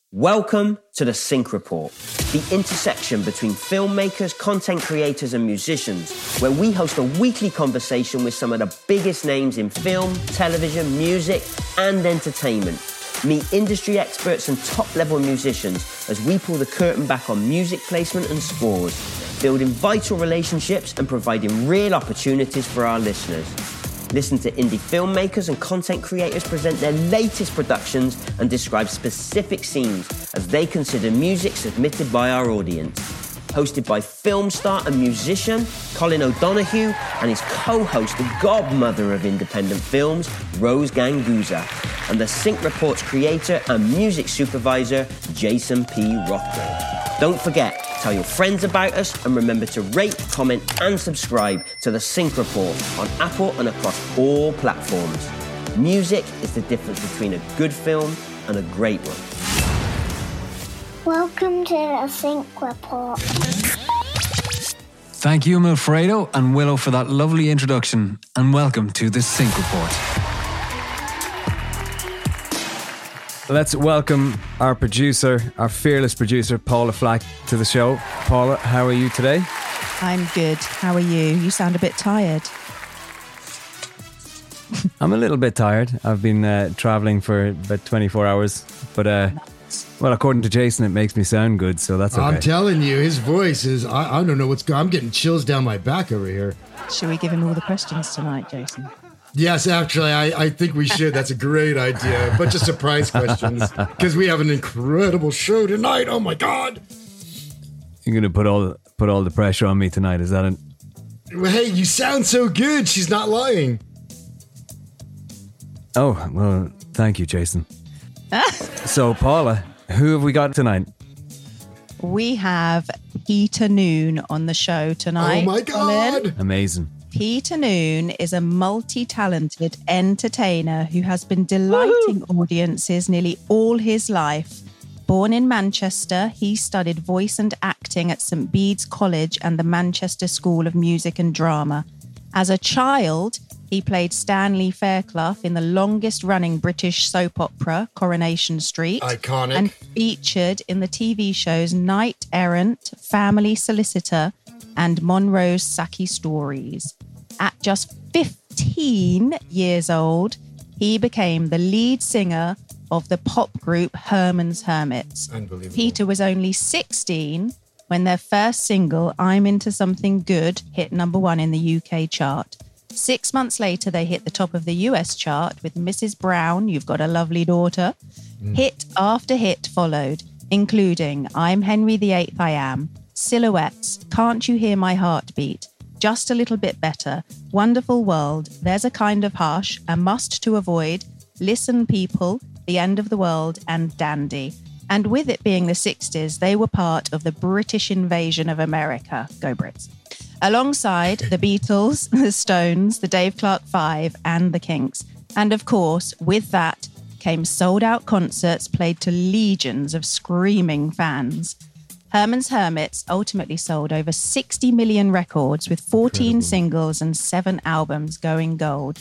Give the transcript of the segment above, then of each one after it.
Welcome to the Sync Report, the intersection between filmmakers, content creators and musicians, where we host a weekly conversation with some of the biggest names in film, television, music and entertainment. Meet industry experts and top-level musicians as we pull the curtain back on music placement and scores, building vital relationships and providing real opportunities for our listeners. Listen to indie filmmakers and content creators present their latest productions and describe specific scenes as they consider music submitted by our audience. Hosted by film star and musician Colin O'Donoghue and his co-host, the godmother of independent films, Rose Ganguza, and the Sync Report's creator and music supervisor, Jason P. Rothwell. Don't forget, tell your friends about us and remember to rate, comment and subscribe to the Sync Report on Apple and across all platforms. Music is the difference between a good film and a great one. Welcome to the Sync Report. Thank you, Milfredo and Willow, for that lovely introduction, and welcome to the Sync Report. Let's welcome our producer, our fearless producer, Paula Flack, to the show. Paula, how are you today? I'm good. How are you? You sound a bit tired. I'm a little bit tired. I've been traveling for about 24 hours. But, well, according to Jason, it makes me sound good, so that's okay. I'm telling you, his voice is, I don't know what's going on. I'm getting chills down my back over here. Should we give him all the questions tonight, Jason? Yes, actually, I think we should. That's a great idea. A bunch of surprise questions because we have an incredible show tonight. Oh my God! You're gonna put all the pressure on me tonight. Is that it? Well, hey, you sound so good. She's not lying. Oh well, thank you, Jason. So, Paula, who have we got tonight? We have Peter Noone on the show tonight. Oh my God! Colin. Amazing. Peter Noone is a multi-talented entertainer who has been delighting audiences nearly all his life. Born in Manchester, he studied voice and acting at St Bede's College and the Manchester School of Music and Drama. As a child, he played Stanley Fairclough in the longest-running British soap opera, Coronation Street. Iconic. And featured in the TV shows Knight Errant, Family Solicitor, and Monroe's Saki Stories. At just 15 years old, he became the lead singer of the pop group Herman's Hermits. Unbelievable. Peter was only 16 when their first single, I'm Into Something Good, hit number 1 in the UK chart. 6 months later, they hit the top of the US chart with Mrs. Brown, You've Got a Lovely Daughter. Hit after hit followed, including I'm Henry VIII I Am, Silhouettes, Can't You Hear My Heartbeat, Just a Little Bit Better, Wonderful World, There's a Kind of Hush, A Must to Avoid, Listen People, The End of the World, and Dandy. And with it being the 60s, they were part of the British invasion of America. Go Brits. Alongside the Beatles, the Stones, the Dave Clark Five, and the Kinks. And of course, with that came sold-out concerts played to legions of screaming fans. Herman's Hermits ultimately sold over 60 million records with 14 singles and 7 albums going gold.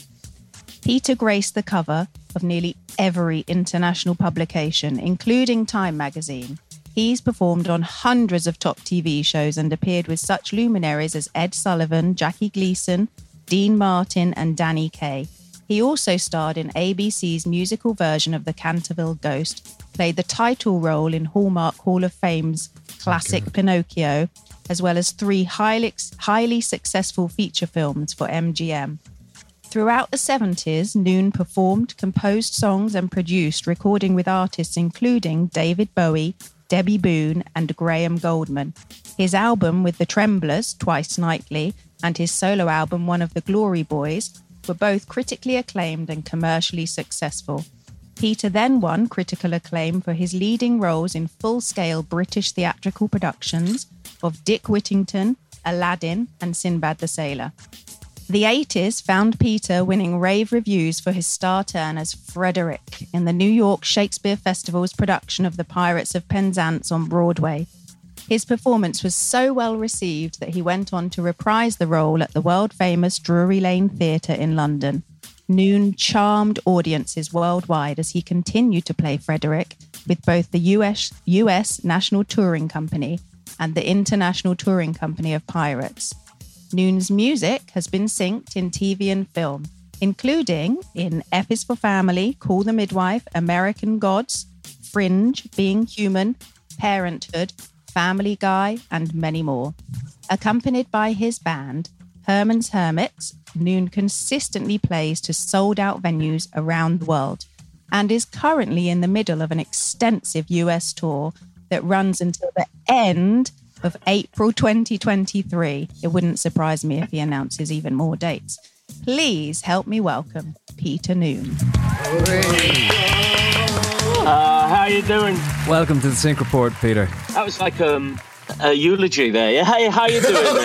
Peter graced the cover of nearly every international publication, including Time magazine. He's performed on hundreds of top TV shows and appeared with such luminaries as Ed Sullivan, Jackie Gleason, Dean Martin, and Danny Kaye. He also starred in ABC's musical version of The Canterville Ghost, played the title role in Hallmark Hall of Fame's classic Pinocchio, as well as 3 highly successful feature films for MGM. Throughout the 70s, Noone performed, composed songs and produced, recording with artists including David Bowie, Debbie Boone and Graham Goldman. His album with the Tremblers, Twice Nightly, and his solo album, One of the Glory Boys, were both critically acclaimed and commercially successful. Peter then won critical acclaim for his leading roles in full-scale British theatrical productions of Dick Whittington, Aladdin, and Sinbad the Sailor. The 80s found Peter winning rave reviews for his star turn as Frederick in the New York Shakespeare Festival's production of The Pirates of Penzance on Broadway. His performance was so well received that he went on to reprise the role at the world-famous Drury Lane Theatre in London. Noone charmed audiences worldwide as he continued to play Frederick with both the US National Touring Company and the International Touring Company of Pirates. Noon's music has been synced in TV and film, including in F is for Family, Call the Midwife, American Gods, Fringe, Being Human, Parenthood, Family Guy, and many more. Accompanied by his band, Herman's Hermits, Noon consistently plays to sold-out venues around the world and is currently in the middle of an extensive US tour that runs until the end of April 2023. It wouldn't surprise me if he announces even more dates. Please help me welcome Peter Noon. How you doing? Welcome to the Sync Report, Peter. That was like a eulogy there. Yeah? Hey, how you doing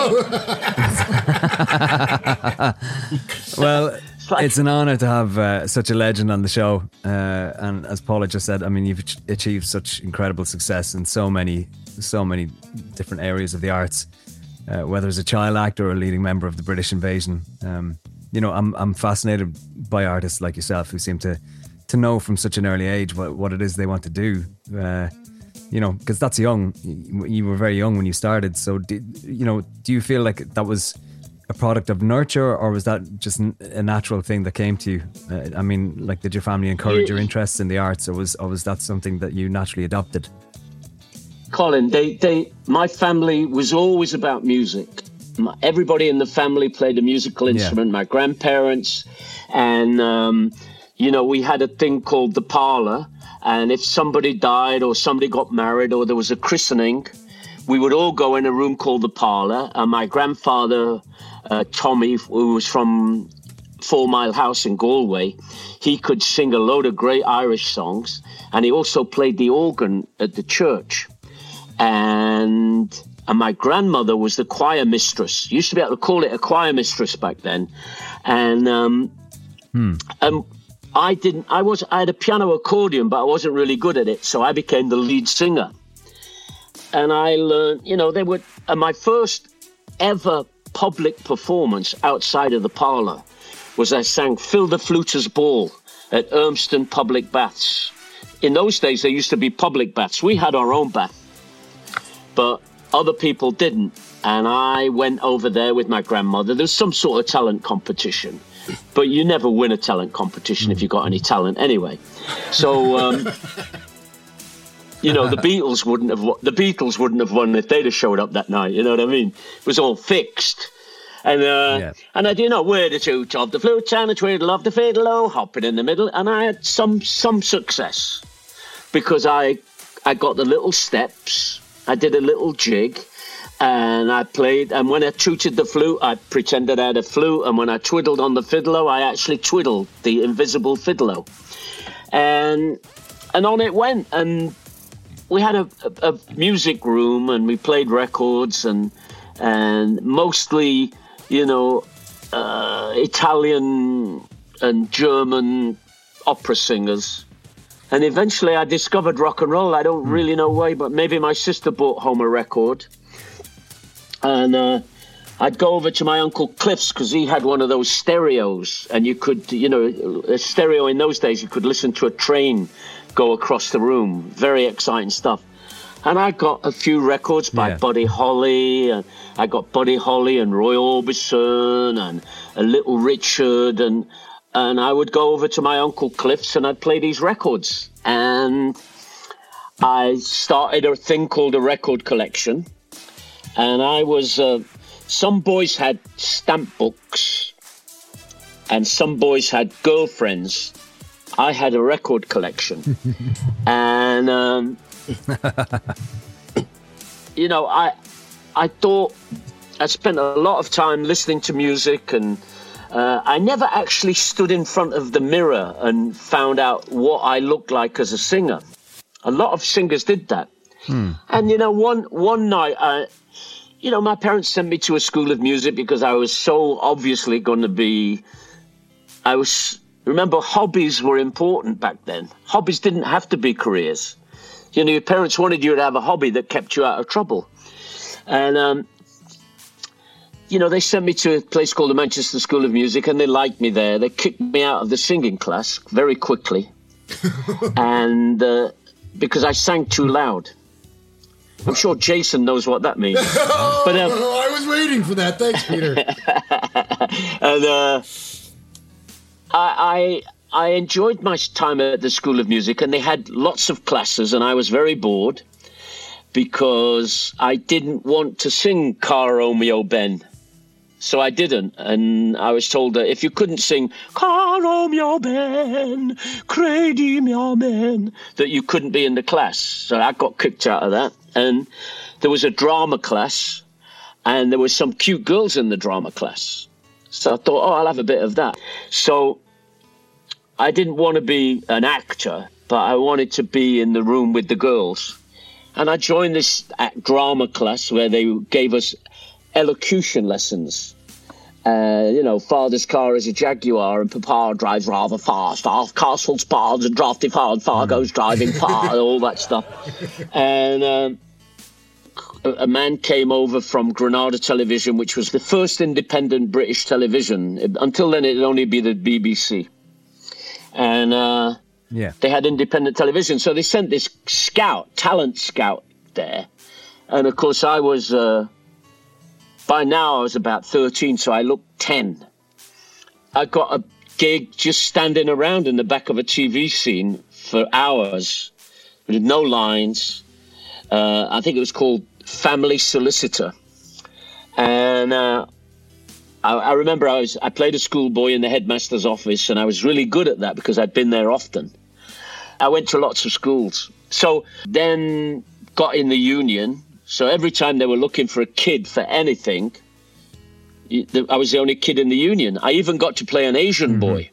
there? Well, it's an honour to have such a legend on the show. And as Paula just said, I mean, you've achieved such incredible success in so many different areas of the arts. Whether as a child actor or a leading member of the British Invasion, I'm fascinated by artists like yourself who seem to know from such an early age what it is they want to do. Because that's young. You were very young when you started. So, do you feel like that was a product of nurture, or was that just a natural thing that came to you? Did your family encourage your interests in the arts, or was that something that you naturally adopted? Colin, my family was always about music. Everybody in the family played a musical instrument. My grandparents, and we had a thing called the parlour. And if somebody died or somebody got married or there was a christening, we would all go in a room called the parlour. And my grandfather, Tommy, who was from 4 Mile House in Galway, he could sing a load of great Irish songs. And he also played the organ at the church. And my grandmother was the choir mistress. You used to be able to call it a choir mistress back then. And I had a piano accordion, but I wasn't really good at it. So I became the lead singer. And I learned, my first ever public performance outside of the parlour was I sang Phil the Fluter's Ball at Urmston Public Baths. In those days, there used to be public baths. We had our own bath, but other people didn't. And I went over there with my grandmother. There's some sort of talent competition. But you never win a talent competition if you've got any talent anyway. So, the Beatles wouldn't have won if they'd have showed up that night. You know what I mean? It was all fixed. And and I where the toot of the flute and the twiddle of the fiddle, oh, hopping in the middle. And I had some success because I got the little steps. I did a little jig. And I played, and when I tooted the flute, I pretended I had a flute. And when I twiddled on the fiddle, I actually twiddled the invisible fiddle. And on it went. And we had a music room, and we played records, and mostly, Italian and German opera singers. And eventually I discovered rock and roll. I don't really know why, but maybe my sister brought home a record. And I'd go over to my Uncle Cliff's because he had one of those stereos. And you could, a stereo in those days, you could listen to a train go across the room. Very exciting stuff. And I got a few records by Buddy Holly. And I got Buddy Holly and Roy Orbison and a Little Richard. And I would go over to my Uncle Cliff's and I'd play these records. And I started a thing called a record collection. And I was, some boys had stamp books and some boys had girlfriends. I had a record collection. And, I thought I spent a lot of time listening to music, and I never actually stood in front of the mirror and found out what I looked like as a singer. A lot of singers did that. And, one night, my parents sent me to a school of music because I was so obviously going to be, remember, hobbies were important back then. Hobbies didn't have to be careers. Your parents wanted you to have a hobby that kept you out of trouble. And, they sent me to a place called the Manchester School of Music, and they liked me there. They kicked me out of the singing class very quickly. And because I sang too loud. I'm sure Jason knows what that means. But I was waiting for that. Thanks, Peter. And I enjoyed my time at the School of Music, and they had lots of classes, and I was very bored because I didn't want to sing Car Romeo Ben. So I didn't, and I was told that if you couldn't sing Car Romeo Ben, Credi mio men, that you couldn't be in the class. So I got kicked out of that. And there was a drama class, and there were some cute girls in the drama class. So I thought, I'll have a bit of that. So I didn't want to be an actor, but I wanted to be in the room with the girls. And I joined this drama class where they gave us elocution lessons. Father's car is a Jaguar and Papa drives rather fast. Our castle's barred and drafty hard, Fargo's driving far, all that stuff. And a man came over from Granada Television, which was the first independent British television. Until then, it'd only be the BBC. And they had independent television. So they sent this talent scout there. And, of course, I was... by now, I was about 13, so I looked 10. I got a gig just standing around in the back of a TV scene for hours with no lines. I think it was called Family Solicitor. And I remember I played a schoolboy in the headmaster's office, and I was really good at that because I'd been there often. I went to lots of schools. So then got in the union. So every time they were looking for a kid for anything, I was the only kid in the union. I even got to play an Asian boy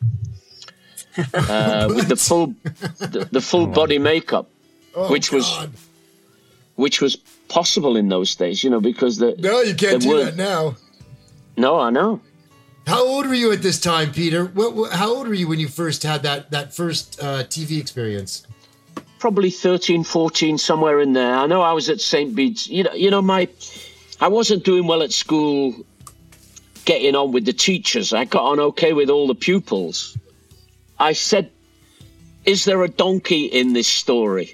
with the full body makeup, which was possible in those days, because no, you can't do that now. No, I know. How old were you at this time, Peter? How old were you when you first had that first TV experience? Probably 13, 14, somewhere in there. I know I was at St. Bede's. I wasn't doing well at school, getting on with the teachers. I got on okay with all the pupils. I said, "Is there a donkey in this story?"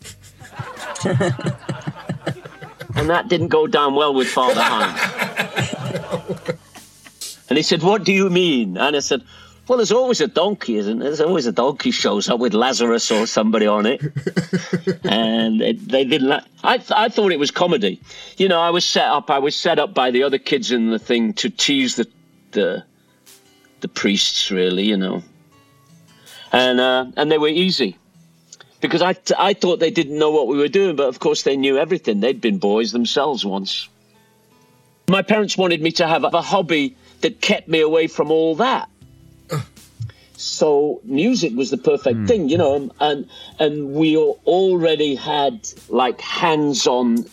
And that didn't go down well with Father Hine. And he said, "What do you mean?" And I said, "Well, there's always a donkey, isn't there? There's always a donkey shows up with Lazarus or somebody on it." And they didn't. I thought it was comedy. I was set up by the other kids in the thing to tease the priests, really, And they were easy because I thought they didn't know what we were doing, but of course they knew everything. They'd been boys themselves once. My parents wanted me to have a hobby that kept me away from all that. So music was the perfect thing, and we already had like hands-on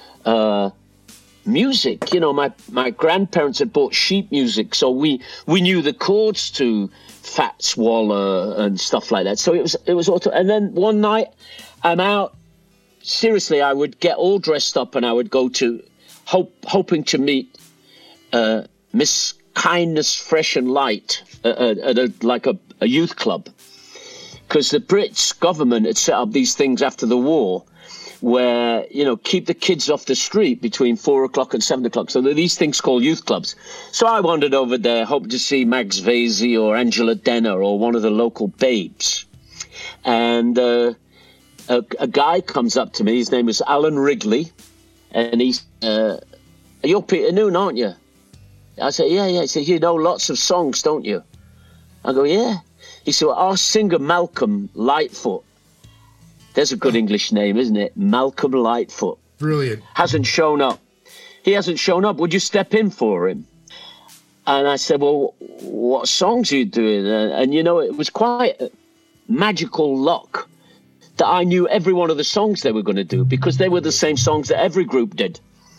music. My grandparents had bought sheet music, so we knew the chords to Fats Waller and stuff like that. So it was auto. And then one night I'm out. Seriously, I would get all dressed up and I would go to hoping to meet Miss Kindness Fresh and Light at a youth club, because the British government had set up these things after the war where keep the kids off the street between 4 o'clock and 7 o'clock. So there are these things called youth clubs. So I wandered over there hoping to see Max Vasey or Angela Denner or one of the local babes, and a guy comes up to me. His name is Alan Wrigley, and he's "You're Peter Noone, aren't you?" I said, yeah. He said, "You know lots of songs, don't you?" I go, "Yeah." He said, "Well, our singer Malcolm Lightfoot," there's a good English name, isn't it? Malcolm Lightfoot. Brilliant. Hasn't shown up. He hasn't shown up. Would you step in for him? And I said, "Well, what songs are you doing?" And it was quite magical luck that I knew every one of the songs they were going to do, because they were the same songs that every group did.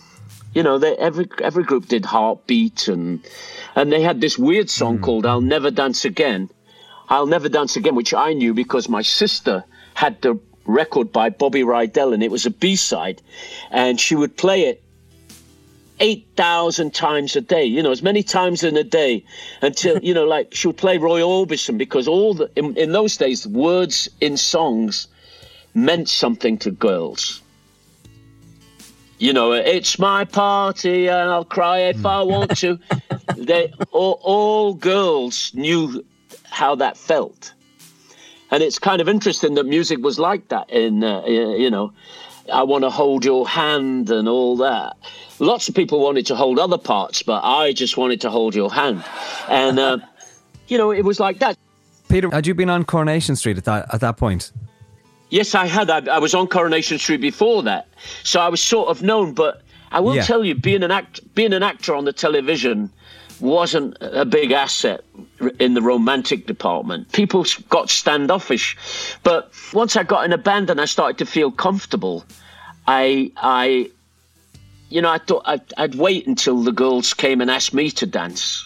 Every group did Heartbeat, and they had this weird song called I'll Never Dance Again. I'll Never Dance Again, which I knew because my sister had the record by Bobby Rydell, and it was a B-side, and she would play it 8,000 times a day, as many times in a day until, she would play Roy Orbison, because in those days, words in songs meant something to girls. You know, it's my party and I'll cry if I want to. All girls knew how that felt. And it's kind of interesting that music was like that in, you know, I Want to Hold Your Hand and all that. Lots of people wanted to hold other parts, but I just wanted to hold your hand. And, you know, it was like that. Peter, had you been on Coronation Street at that point? Yes, I had. I was on Coronation Street before that. So I was sort of known, but I will tell you, being an actor on the television wasn't a big asset in the romantic department. People got standoffish. But once I got in a band and I started to feel comfortable, I thought I'd wait until the girls came and asked me to dance.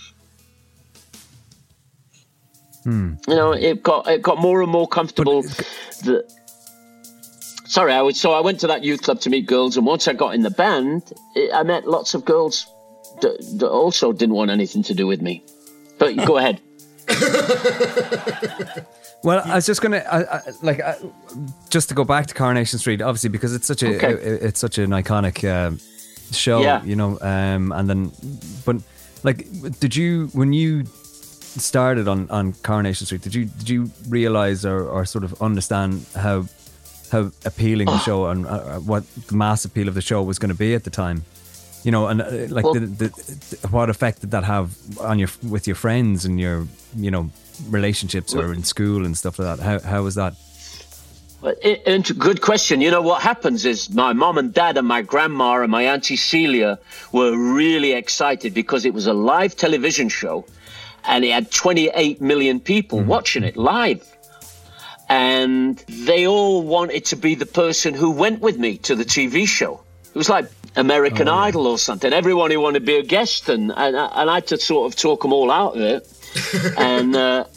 You know, it got more and more comfortable. I went to that youth club to meet girls, and once I got in the band, I met lots of girls that also didn't want anything to do with me. But go ahead. Well, I was just going to just to go back to Coronation Street, obviously, because it's such an iconic show, you know. And then, but like, when you started on Coronation Street, did you realize or sort of understand how appealing the show and what the mass appeal of the show was going to be at the time? You know, and what effect did that have on with your friends and your, you know, relationships or in school and stuff like that? How was that? Well, good question. You know, what happens is my mom and dad and my grandma and my Auntie Celia were really excited because it was a live television show and it had 28 million people watching it live. And they all wanted to be the person who went with me to the TV show. It was like American Idol or something. Everyone who wanted to be a guest, and I had to sort of talk them all out of it. And,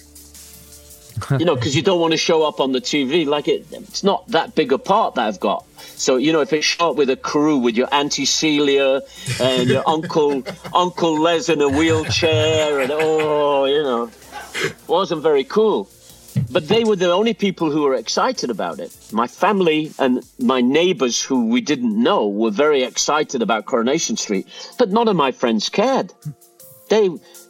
you know, because you don't want to show up on the TV. Like, it's not that big a part that I've got. So, you know, if it's shot with a crew, with your Auntie Celia and your Uncle Les in a wheelchair, and, you know, it wasn't very cool. But they were the only people who were excited about it. My family and my neighbors who we didn't know were very excited about Coronation Street, but none of my friends cared. They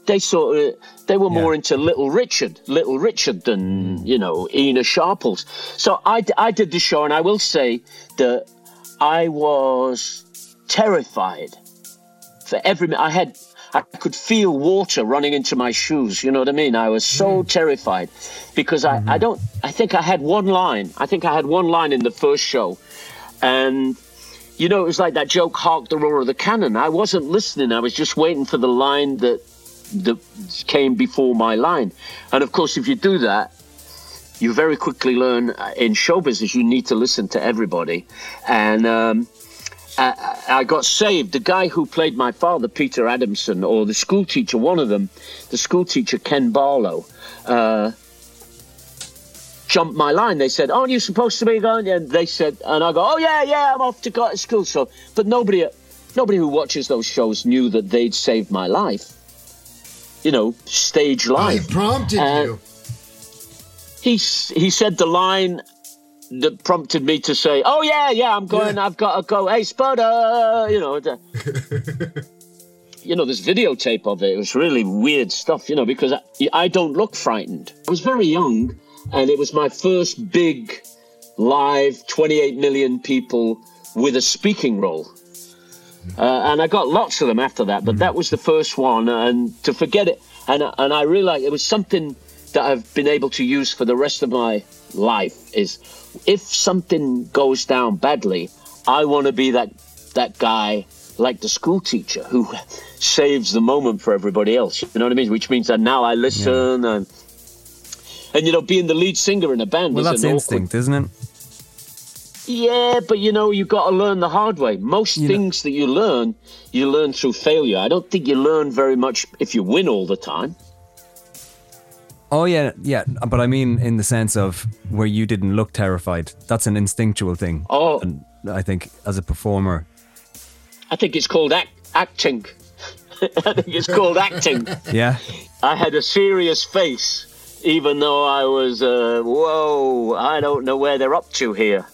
were more into Little Richard than, you know, Ina Sharples. So I did the show, and I will say that I was terrified for every minute. I could feel water running into my shoes. You know what I mean? I was so terrified because I think I had one line. I think I had one line in the first show. And, you know, it was like that joke, Hark the Roar of the Cannon. I wasn't listening. I was just waiting for the line that came before my line. And, of course, if you do that, you very quickly learn in show business you need to listen to everybody. And I got saved. The guy who played my father, Peter Adamson, or the school teacher, one of them, the school teacher, Ken Barlow, jumped my line. They said, "Aren't you supposed to be going?" And they said, and I go, "Oh yeah, I'm off to school." So, but nobody who watches those shows knew that they'd saved my life. You know, stage life. I prompted you. He said the line that prompted me to say, "Oh yeah, I'm going. Yeah. I've got to go. Hey, Sputter," you know. You know, there's videotape of it. It was really weird stuff, you know, because I don't look frightened. I was very young, and it was my first big live 28 million people with a speaking role. And I got lots of them after that, but that was the first one. And to forget it, and I realized it was something that I've been able to use for the rest of my life is, if something goes down badly, I want to be that guy, like the school teacher, who saves the moment for everybody else. You know what I mean? Which means that now I listen and you know, being the lead singer in a band. Well, that's instinct, isn't it? Yeah, but you know, you got to learn the hard way. Most things that you learn through failure. I don't think you learn very much if you win all the time. Oh, yeah, but I mean in the sense of where you didn't look terrified. That's an instinctual thing. Oh. And I think as a performer... I think it's called acting. I think it's called acting. Yeah. I had a serious face, even though I was, whoa, I don't know where they're up to here.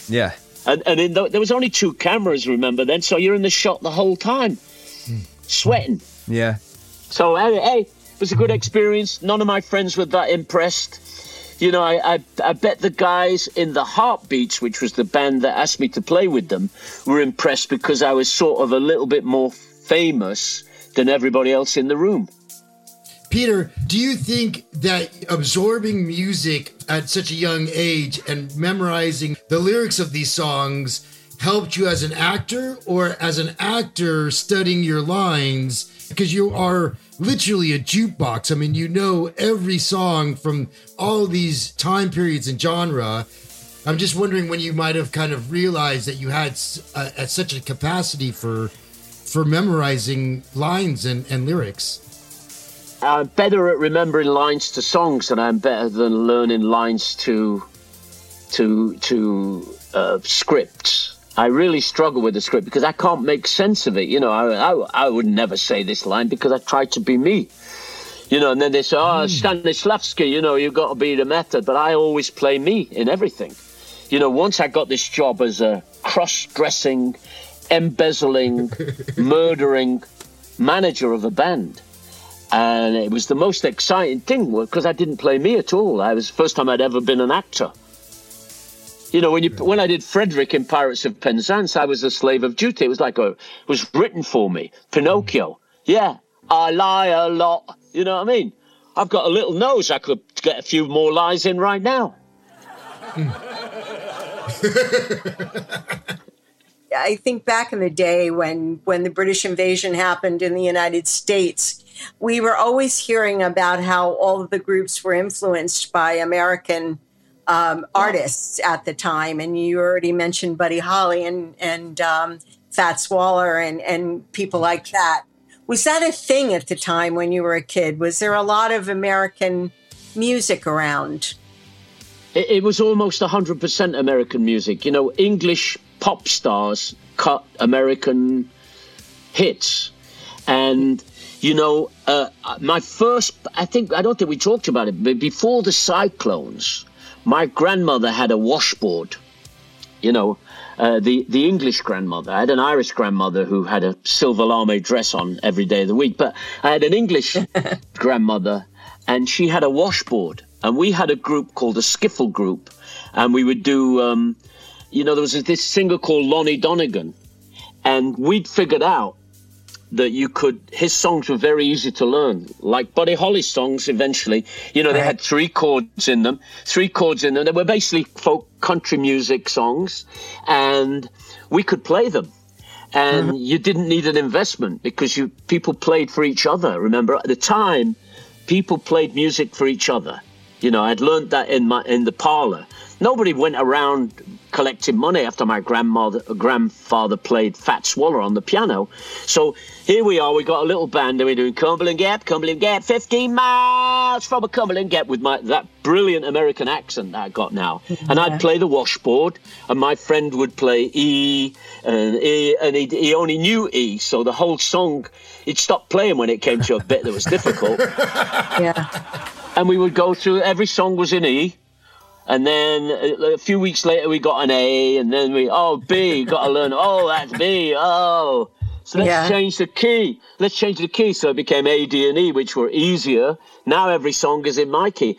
Yeah. And there was only 2 cameras, remember, then, so you're in the shot the whole time, sweating. Yeah. So, hey, it was a good experience. None of my friends were that impressed. You know, I bet the guys in the Heartbeats, which was the band that asked me to play with them, were impressed because I was sort of a little bit more famous than everybody else in the room. Peter, do you think that absorbing music at such a young age and memorizing the lyrics of these songs helped you as an actor, or as an actor studying your lines? Because you are literally a jukebox. I mean, you know every song from all these time periods and genre. I'm just wondering when you might have kind of realized that you had such a capacity for memorizing lines and lyrics. I'm better at remembering lines to songs than I'm better than learning lines to scripts. I really struggle with the script because I can't make sense of it. You know, I would never say this line because I try to be me. You know, and then they say, Stanislavski, you know, you've got to be the method. But I always play me in everything. You know, once I got this job as a cross-dressing, embezzling, murdering manager of a band. And it was the most exciting thing because I didn't play me at all. It was the first time I'd ever been an actor. You know, when I did Frederick in Pirates of Penzance, I was a slave of duty. It was like it was written for me. Pinocchio. Yeah, I lie a lot. You know what I mean? I've got a little nose. I could get a few more lies in right now. I think back in the day when the British invasion happened in the United States, we were always hearing about how all of the groups were influenced by American artists at the time. And you already mentioned Buddy Holly and Fats Waller and people like that. Was that a thing at the time when you were a kid? Was there a lot of American music around? It was almost 100% American music. You know, English pop stars cut American hits. And, you know, my first, I don't think we talked about it, but before the Cyclones, my grandmother had a washboard, you know, the English grandmother. I had an Irish grandmother who had a silver lame dress on every day of the week, but I had an English grandmother, and she had a washboard. And we had a group called the Skiffle Group, and we would do, you know, there was this singer called Lonnie Donegan, and we'd figured out that his songs were very easy to learn, like Buddy Holly's songs eventually. You know, they had 3 chords in them. They were basically folk country music songs, and we could play them. And you didn't need an investment because people played for each other. Remember, at the time, people played music for each other. You know, I'd learned that in the parlor. Nobody went around collecting money after my grandfather played Fats Waller on the piano. So here we are, we got a little band and we're doing Cumberland Gap, 15 miles from a Cumberland Gap with that brilliant American accent that I got now. And I'd play the washboard and my friend would play E, and he only knew E. So the whole song, he'd stop playing when it came to a bit that was difficult. Yeah. And we would go through, every song was in E. And then a few weeks later, we got an A. And then B, got to learn, that's B, So let's change the key. So it became A, D, and E, which were easier. Now every song is in my key.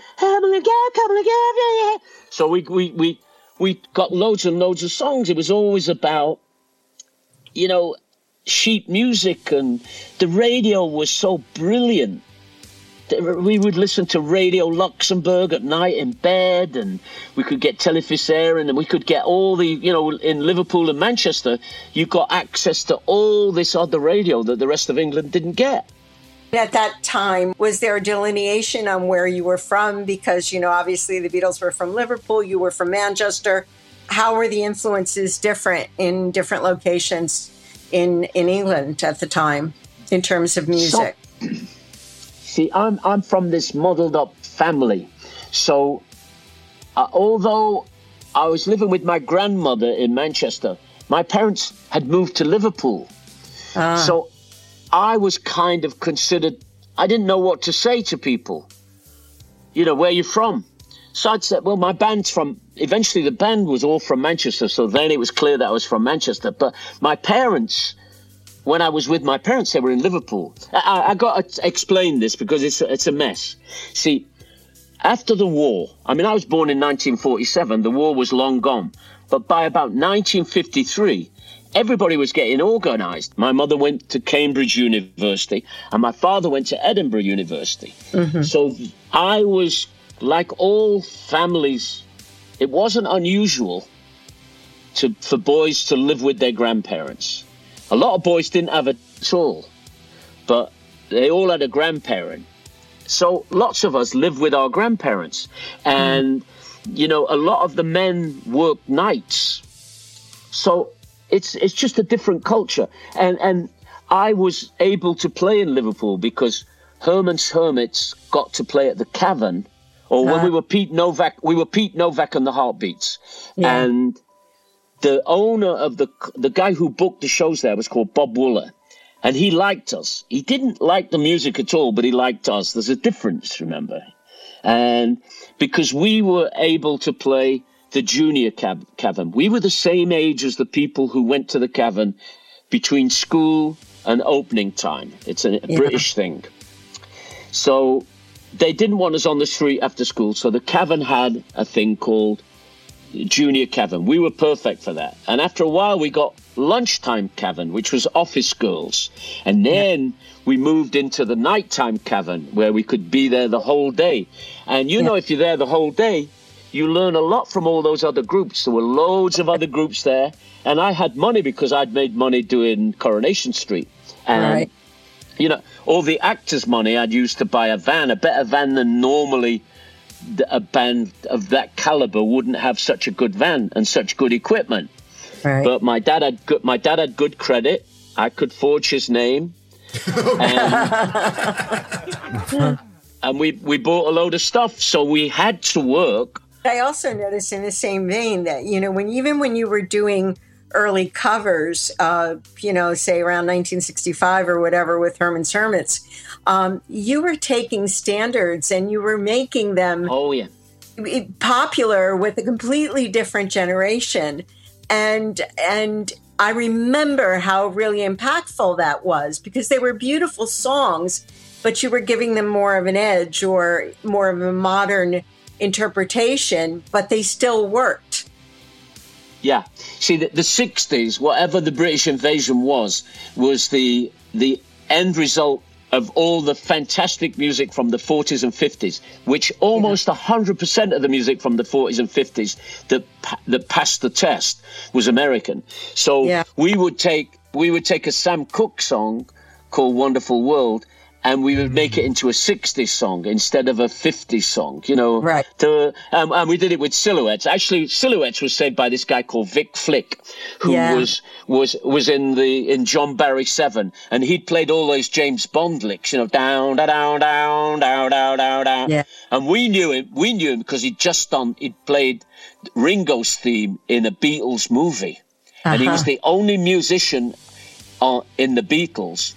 So we got loads and loads of songs. It was always about, you know, sheet music. And the radio was so brilliant. We would listen to Radio Luxembourg at night in bed, and we could get Telefis Air, and then we could get all the, you know, in Liverpool and Manchester, you got access to all this other radio that the rest of England didn't get. At that time, was there a delineation on where you were from? Because, you know, obviously the Beatles were from Liverpool, you were from Manchester. How were the influences different in different locations in England at the time in terms of music? See, I'm from this muddled up family. So although I was living with my grandmother in Manchester, my parents had moved to Liverpool. So I was kind of considered, I didn't know what to say to people. You know, where are you from? So I'd said, well, my band's from, eventually the band was all from Manchester, so then it was clear that I was from Manchester. But my parents, when I was with my parents, they were in Liverpool. I got to explain this because it's a mess. See, after the war, I mean, I was born in 1947, the war was long gone. But by about 1953, everybody was getting organised. My mother went to Cambridge University and my father went to Edinburgh University. Mm-hmm. So I was, like all families, it wasn't unusual for boys to live with their grandparents. A lot of boys didn't have it at all, but they all had a grandparent. So lots of us lived with our grandparents. And, you know, a lot of the men worked nights. So it's just a different culture. And I was able to play in Liverpool because Herman's Hermits got to play at the Cavern. Or when we were Pete Novak and the Heartbeats. Yeah. And the owner of the guy who booked the shows there was called Bob Wooler. And he liked us. He didn't like the music at all, but he liked us. There's a difference, remember? And because we were able to play the junior Cavern. We were the same age as the people who went to the Cavern between school and opening time. It's a British thing. So they didn't want us on the street after school, so the Cavern had a thing called Junior Cavern. We were perfect for that. And after a while, we got Lunchtime Cavern, which was office girls. And then we moved into the Nighttime Cavern, where we could be there the whole day. And you know, if you're there the whole day, you learn a lot from all those other groups. There were loads of other groups there. And I had money because I'd made money doing Coronation Street. And you know, all the actors' money I'd used to buy a van, a better van than normally a band of that caliber wouldn't have such a good van and such good equipment. Right. But my dad had good credit. I could forge his name. And we bought a load of stuff, so we had to work. I also noticed in the same vein that, you know, when you were doing early covers, you know, say around 1965 or whatever with Herman's Hermits, you were taking standards and you were making them popular with a completely different generation. And I remember how really impactful that was because they were beautiful songs, but you were giving them more of an edge or more of a modern interpretation, but they still worked. Yeah. See, the 60s, whatever the British invasion was the end result of all the fantastic music from the 40s and 50s, which almost 100% of the music from the 40s and 50s that passed the test was American. So we would take a Sam Cooke song called Wonderful World, and we would make it into a 60s song instead of a 50s song, you know. Right. And we did it with Silhouettes. Actually, Silhouettes was saved by this guy called Vic Flick, who was in John Barry 7, and he'd played all those James Bond licks, you know, down, down, down, down, down, down, down. Yeah. And we knew him because he'd played Ringo's theme in a Beatles movie, and he was the only musician in the Beatles.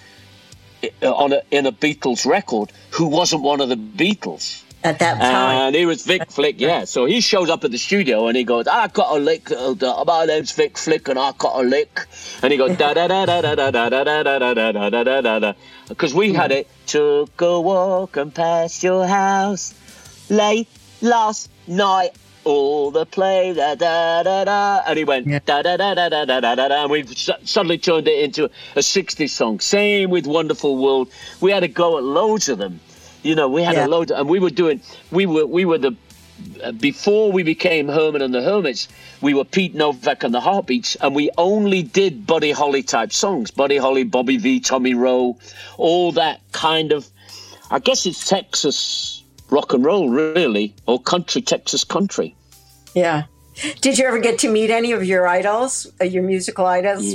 In a Beatles record who wasn't one of the Beatles at that time. And he was Vic Flick, so he shows up at the studio and he goes, I got a lick, my name's Vic Flick and I got a lick, and he goes da da da da da da da da da da da da da da da, because we had it. Took a walk and past your house late last night, all the play da da da da, and he went da da da da da da da da, and we suddenly turned it into a 60s song. Same with Wonderful World. We had a go at loads of them, you know. We had a load, and we were the before we became Herman and the Hermits, we were Pete Novak and the Heartbeats, and we only did Buddy Holly type songs. Buddy Holly, Bobby V, Tommy Rowe, all that kind of, I guess it's Texas rock and roll, really, or country, Texas country. Yeah. Did you ever get to meet any of your idols, your musical idols?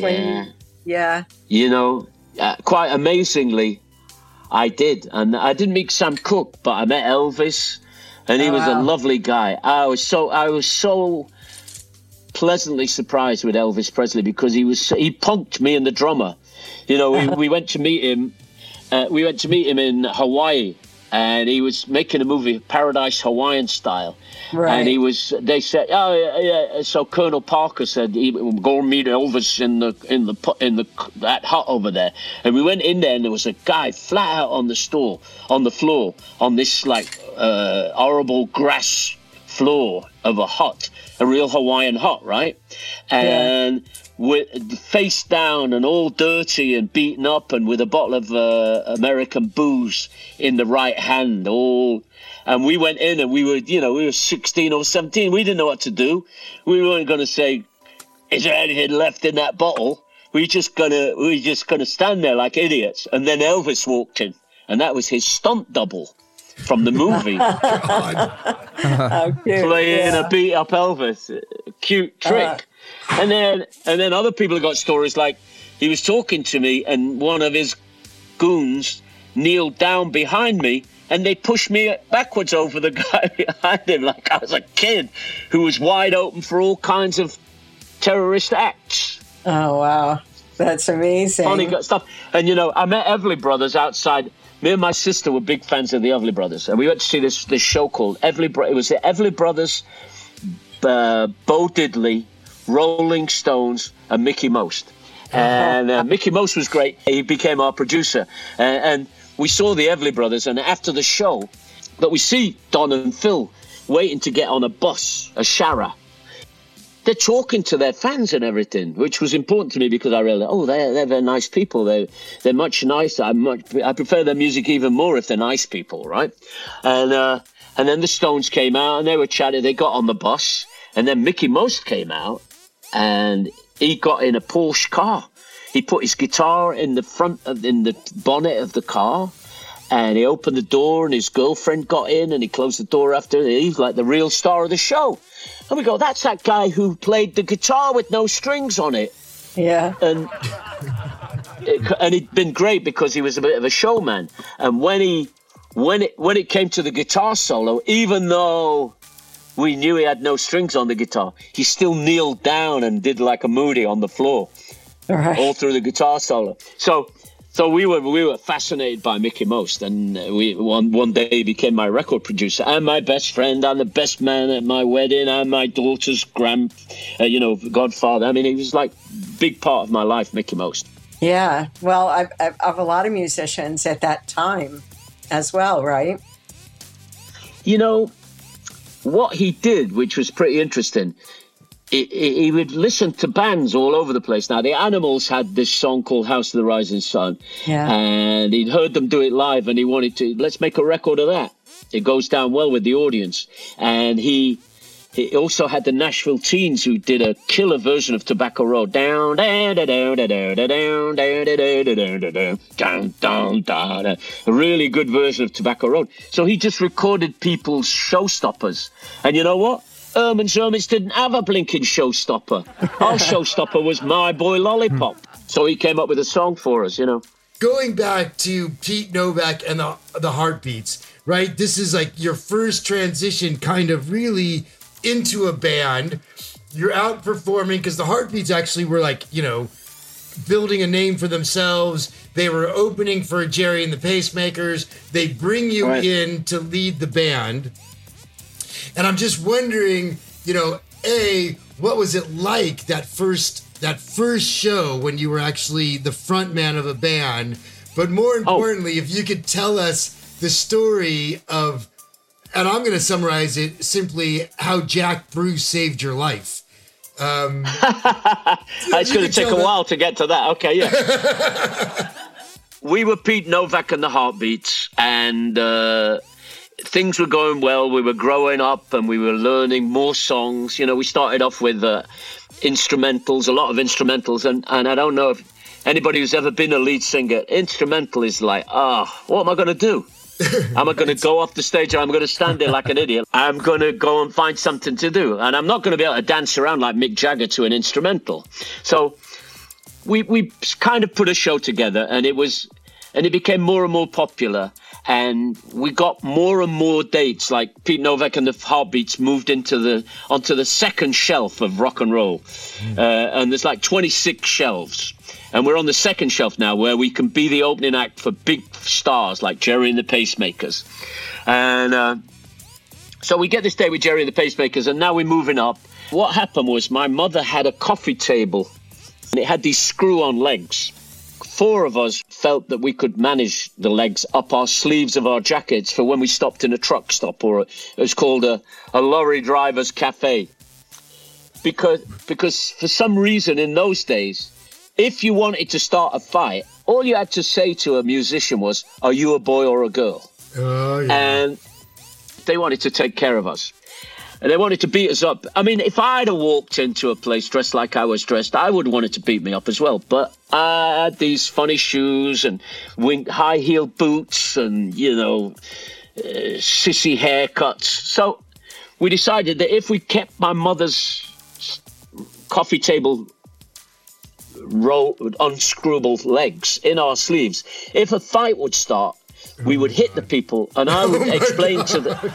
You know, quite amazingly, I did. And I didn't meet Sam Cooke, but I met Elvis, and he was a lovely guy. I was so pleasantly surprised with Elvis Presley because he punked me and the drummer. You know, we went to meet him. We went to meet him in Hawaii. and he was making a movie, Paradise Hawaiian style. Right. And they said, oh yeah. So Colonel Parker said, go and meet Elvis in that hut over there. And we went in there, and there was a guy flat out on the floor, on this like horrible grass floor of a hut, a real Hawaiian hut, right? And with face down and all dirty and beaten up, and with a bottle of American booze in the right hand, and we went in, and we were 16 or 17. We didn't know what to do. We weren't going to say, is there anything left in that bottle? We were just gonna stand there like idiots. And then Elvis walked in, and that was his stunt double from the movie. Playing a beat up Elvis. Cute trick. And then other people have got stories like, he was talking to me, and one of his goons kneeled down behind me, and they pushed me backwards over the guy behind him like I was a kid who was wide open for all kinds of terrorist acts. Oh, wow. That's amazing. Funny stuff. And, I met Everly Brothers outside. Me and my sister were big fans of the Everly Brothers. And we went to see this show called It was the Everly Brothers, Bo Diddley, Rolling Stones, and Mickey Most. And Mickey Most was great. He became our producer. And we saw the Everly Brothers, and after the show, but we see Don and Phil waiting to get on a bus, a Shara. They're talking to their fans and everything, which was important to me because I realized, they're very nice people. They're much nicer. I prefer their music even more if they're nice people, right? And then the Stones came out, and they were chatting. They got on the bus, and then Mickey Most came out, and he got in a Porsche car. He put his guitar in the bonnet of the car, and he opened the door, and his girlfriend got in, and he closed the door after. He's like the real star of the show. And we go, that's that guy who played the guitar with no strings on it. Yeah. And he'd been great because he was a bit of a showman. And when it came to the guitar solo, even though we knew he had no strings on the guitar, he still kneeled down and did like a Moody on the floor. Right. All through the guitar solo. So we were fascinated by Mickey Most, and one day he became my record producer and my best friend and the best man at my wedding and my daughter's godfather. I mean, he was like a big part of my life, Mickey Most. Yeah. Well, I've a lot of musicians at that time as well, right? What he did, which was pretty interesting, he would listen to bands all over the place. Now, the Animals had this song called House of the Rising Sun. Yeah. And he'd heard them do it live, and he wanted to, let's make a record of that. It goes down well with the audience. And he also had the Nashville Teens, who did a killer version of Tobacco Road. Down, down, down, down, down, down, down, down, down. A really good version of Tobacco Road. So he just recorded people's showstoppers. And you know what? Herman's didn't have a blinking showstopper. Our showstopper was My Boy Lollipop. So he came up with a song for us, Going back to Pete Novak and the Heartbeats, right? This is like your first transition kind of really into a band. You're out performing because the Heartbeats actually were like, building a name for themselves. They were opening for Jerry and the Pacemakers. They bring you in to lead the band. And I'm just wondering, what was it like that first show when you were actually the front man of a band? But more importantly, if you could tell us the story of, and I'm going to summarize it simply, how Jack Bruce saved your life. It's going to take a while to get to that. Okay, yeah. We were Pete Novak and the Heartbeats, and things were going well. We were growing up and we were learning more songs. We started off with instrumentals, a lot of instrumentals. And I don't know if anybody who's ever been a lead singer, instrumental is like, what am I going to do? Am I going to go off the stage, or I'm going to stand there like an idiot? I'm going to go and find something to do. And I'm not going to be able to dance around like Mick Jagger to an instrumental. So we kind of put a show together, and it was And it became more and more popular. And we got more and more dates, like Pete Novak and the Heartbeats moved onto the second shelf of rock and roll. And there's like 26 shelves. And we're on the second shelf now, where we can be the opening act for big stars like Gerry and the Pacemakers. And so we get this date with Gerry and the Pacemakers, and now we're moving up. What happened was my mother had a coffee table, and it had these screw-on legs. 4 of us felt that we could manage the legs up our sleeves of our jackets for when we stopped in a truck stop, or it was called a lorry driver's cafe. Because for some reason in those days, if you wanted to start a fight, all you had to say to a musician was, "Are you a boy or a girl?" Oh, yeah. And they wanted to take care of us. And they wanted to beat us up. I mean, if I'd have walked into a place dressed like I was dressed, I would have wanted to beat me up as well. But I had these funny shoes and high-heel boots and, sissy haircuts. So we decided that if we kept my mother's coffee table unscrewable legs in our sleeves, if a fight would start, we would hit the people, and I would explain to the...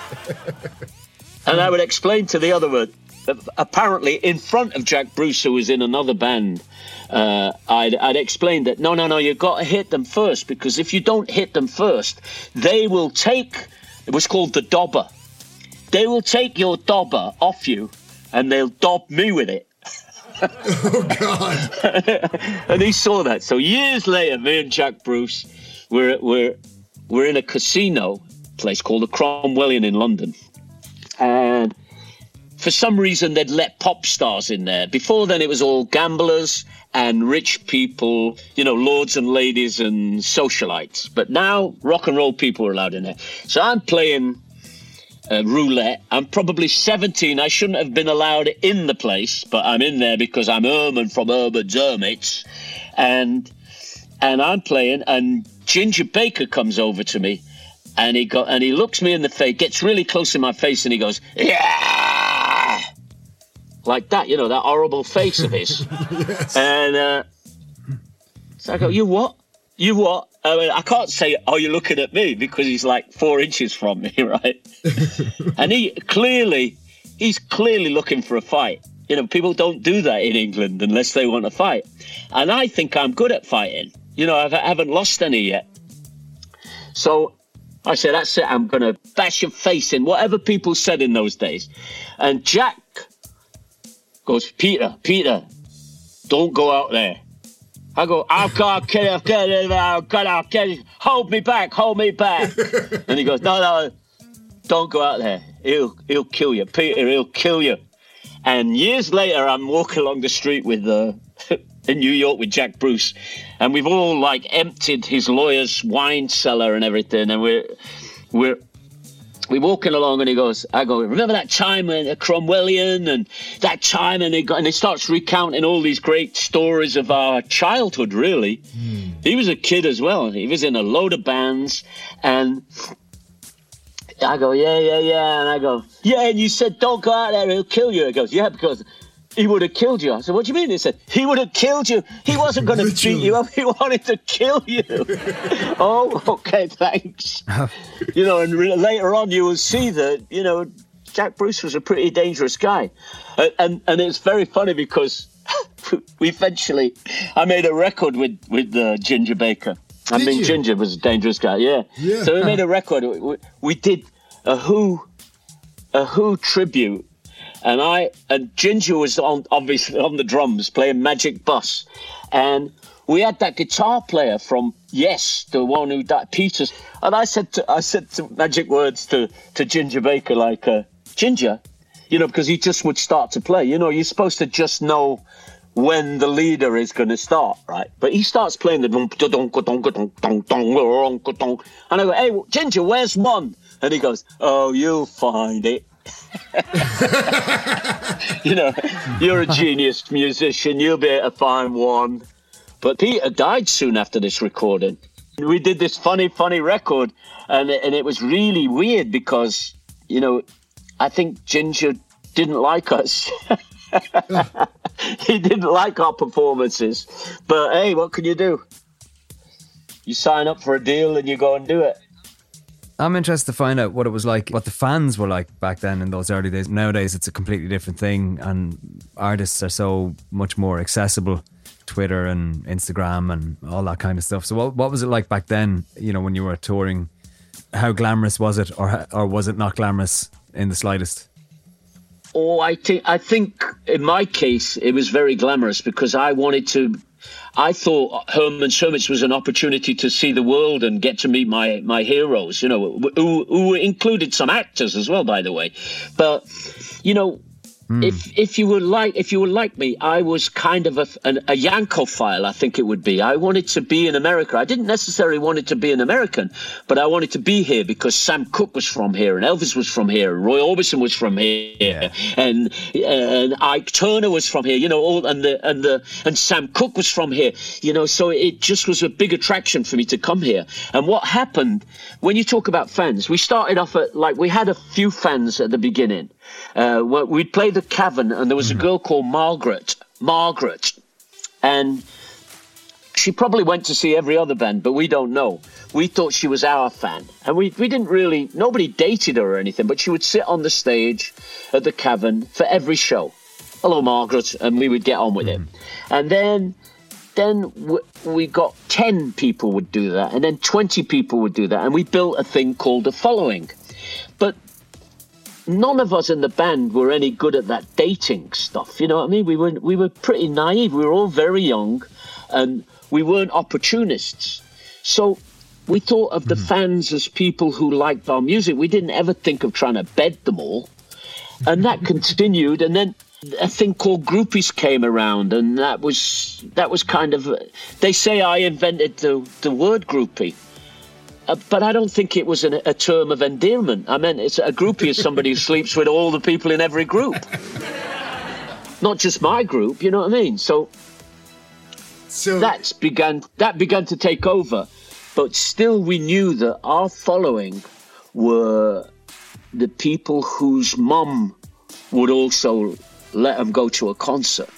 And I would explain to the other one, apparently in front of Jack Bruce, who was in another band, I'd explained that, no, you've got to hit them first, because if you don't hit them first, they will take, it was called the dobber. They will take your dobber off you, and they'll dob me with it. Oh, God. And he saw that. So years later, me and Jack Bruce, we're in a casino place called the Cromwellian in London. And for some reason, they'd let pop stars in there. Before then, it was all gamblers and rich people, lords and ladies and socialites. But now, rock and roll people are allowed in there. So I'm playing roulette. I'm probably 17. I shouldn't have been allowed in the place, but I'm in there because I'm Herman from Urban's Hermits. And I'm playing, and Ginger Baker comes over to me. And he looks me in the face, gets really close in my face, and he goes, "Yeah!" Like that, that horrible face of his. Yes. And so I go, "You what? You what?" I mean, I can't say, "Oh, you're looking at me," because he's like 4 inches from me, right? And he's clearly looking for a fight. People don't do that in England unless they want to fight. And I think I'm good at fighting. I haven't lost any yet. So I said, "That's it. I'm going to bash your face in," whatever people said in those days. And Jack goes, Peter, don't go out there." I go, "I've got to kill you. Hold me back. And he goes, no, don't go out there. He'll kill you. Peter, he'll kill you." And years later, I'm walking along the street with in New York with Jack Bruce, and we've all emptied his lawyer's wine cellar and everything, and we're walking along, and I go, "Remember that time at Cromwellian and that time?" And he starts recounting all these great stories of our childhood, really. He was a kid as well. He was in a load of bands, and I go, yeah. And I go, "Yeah, and you said, don't go out there, he'll kill you." He goes, "Yeah, because he would have killed you." I said, "What do you mean?" He said, "He would have killed you. He wasn't going to beat you up. He wanted to kill you." Oh, okay, thanks. And later on you will see that, Jack Bruce was a pretty dangerous guy. And it's very funny because I made a record with Ginger Baker. Ginger was a dangerous guy, yeah. So we made a record. We did a Who tribute. And Ginger was obviously on the drums playing Magic Bus. And we had that guitar player from Yes, the one who died, Peters. And I said to magic words to Ginger Baker, like, "Ginger," because he just would start to play. You're supposed to just know when the leader is going to start, right? But he starts playing the dong dong dong dong dong dong, and I go, "Hey, Ginger, where's one?" And he goes, "Oh, you'll find it." You're a genius musician. You'll be able to find one. But Peter died soon after this recording. We did this funny record, and it was really weird because, I think Ginger didn't like us. He didn't like our performances. But hey, what can you do? You sign up for a deal and you go and do it. I'm interested to find out what it was like, what the fans were like back then in those early days. Nowadays, it's a completely different thing, and artists are so much more accessible. Twitter and Instagram and all that kind of stuff. So what was it like back then, you know, when you were touring? How glamorous was it, or was it not glamorous in the slightest? Oh, I think in my case, it was very glamorous because I thought Herman's Hermits was an opportunity to see the world and get to meet my heroes, you know, who included some actors as well, by the way. But, you know, if you were like me, I was kind of a Yankophile, I think it would be. I wanted to be in America. I didn't necessarily want it to be an American, but I wanted to be here because Sam Cooke was from here, and Elvis was from here, and Roy Orbison was from here, and Ike Turner was from here, you know, and Sam Cooke was from here, you know. So it just was a big attraction for me to come here. And what happened when you talk about fans, we started off we had a few fans at the beginning. We'd play the Cavern, and there was a girl called Margaret, and she probably went to see every other band, but we don't know. We thought she was our fan, and we didn't really, nobody dated her or anything, but she would sit on the stage at the Cavern for every show. Hello, Margaret, and we would get on with it. And then we got 10 people would do that, and then 20 people would do that, and we built a thing called a following. But none of us in the band were any good at that dating stuff. You know what I mean? We were pretty naive. We were all very young, and we weren't opportunists. So we thought of the fans as people who liked our music. We didn't ever think of trying to bed them all. And that continued. And then a thing called groupies came around, and that was kind of, they say I invented the word groupie. But I don't think it was a term of endearment. I meant a groupie is somebody who sleeps with all the people in every group. Not just my group, you know what I mean? So that began to take over. But still we knew that our following were the people whose mum would also let them go to a concert.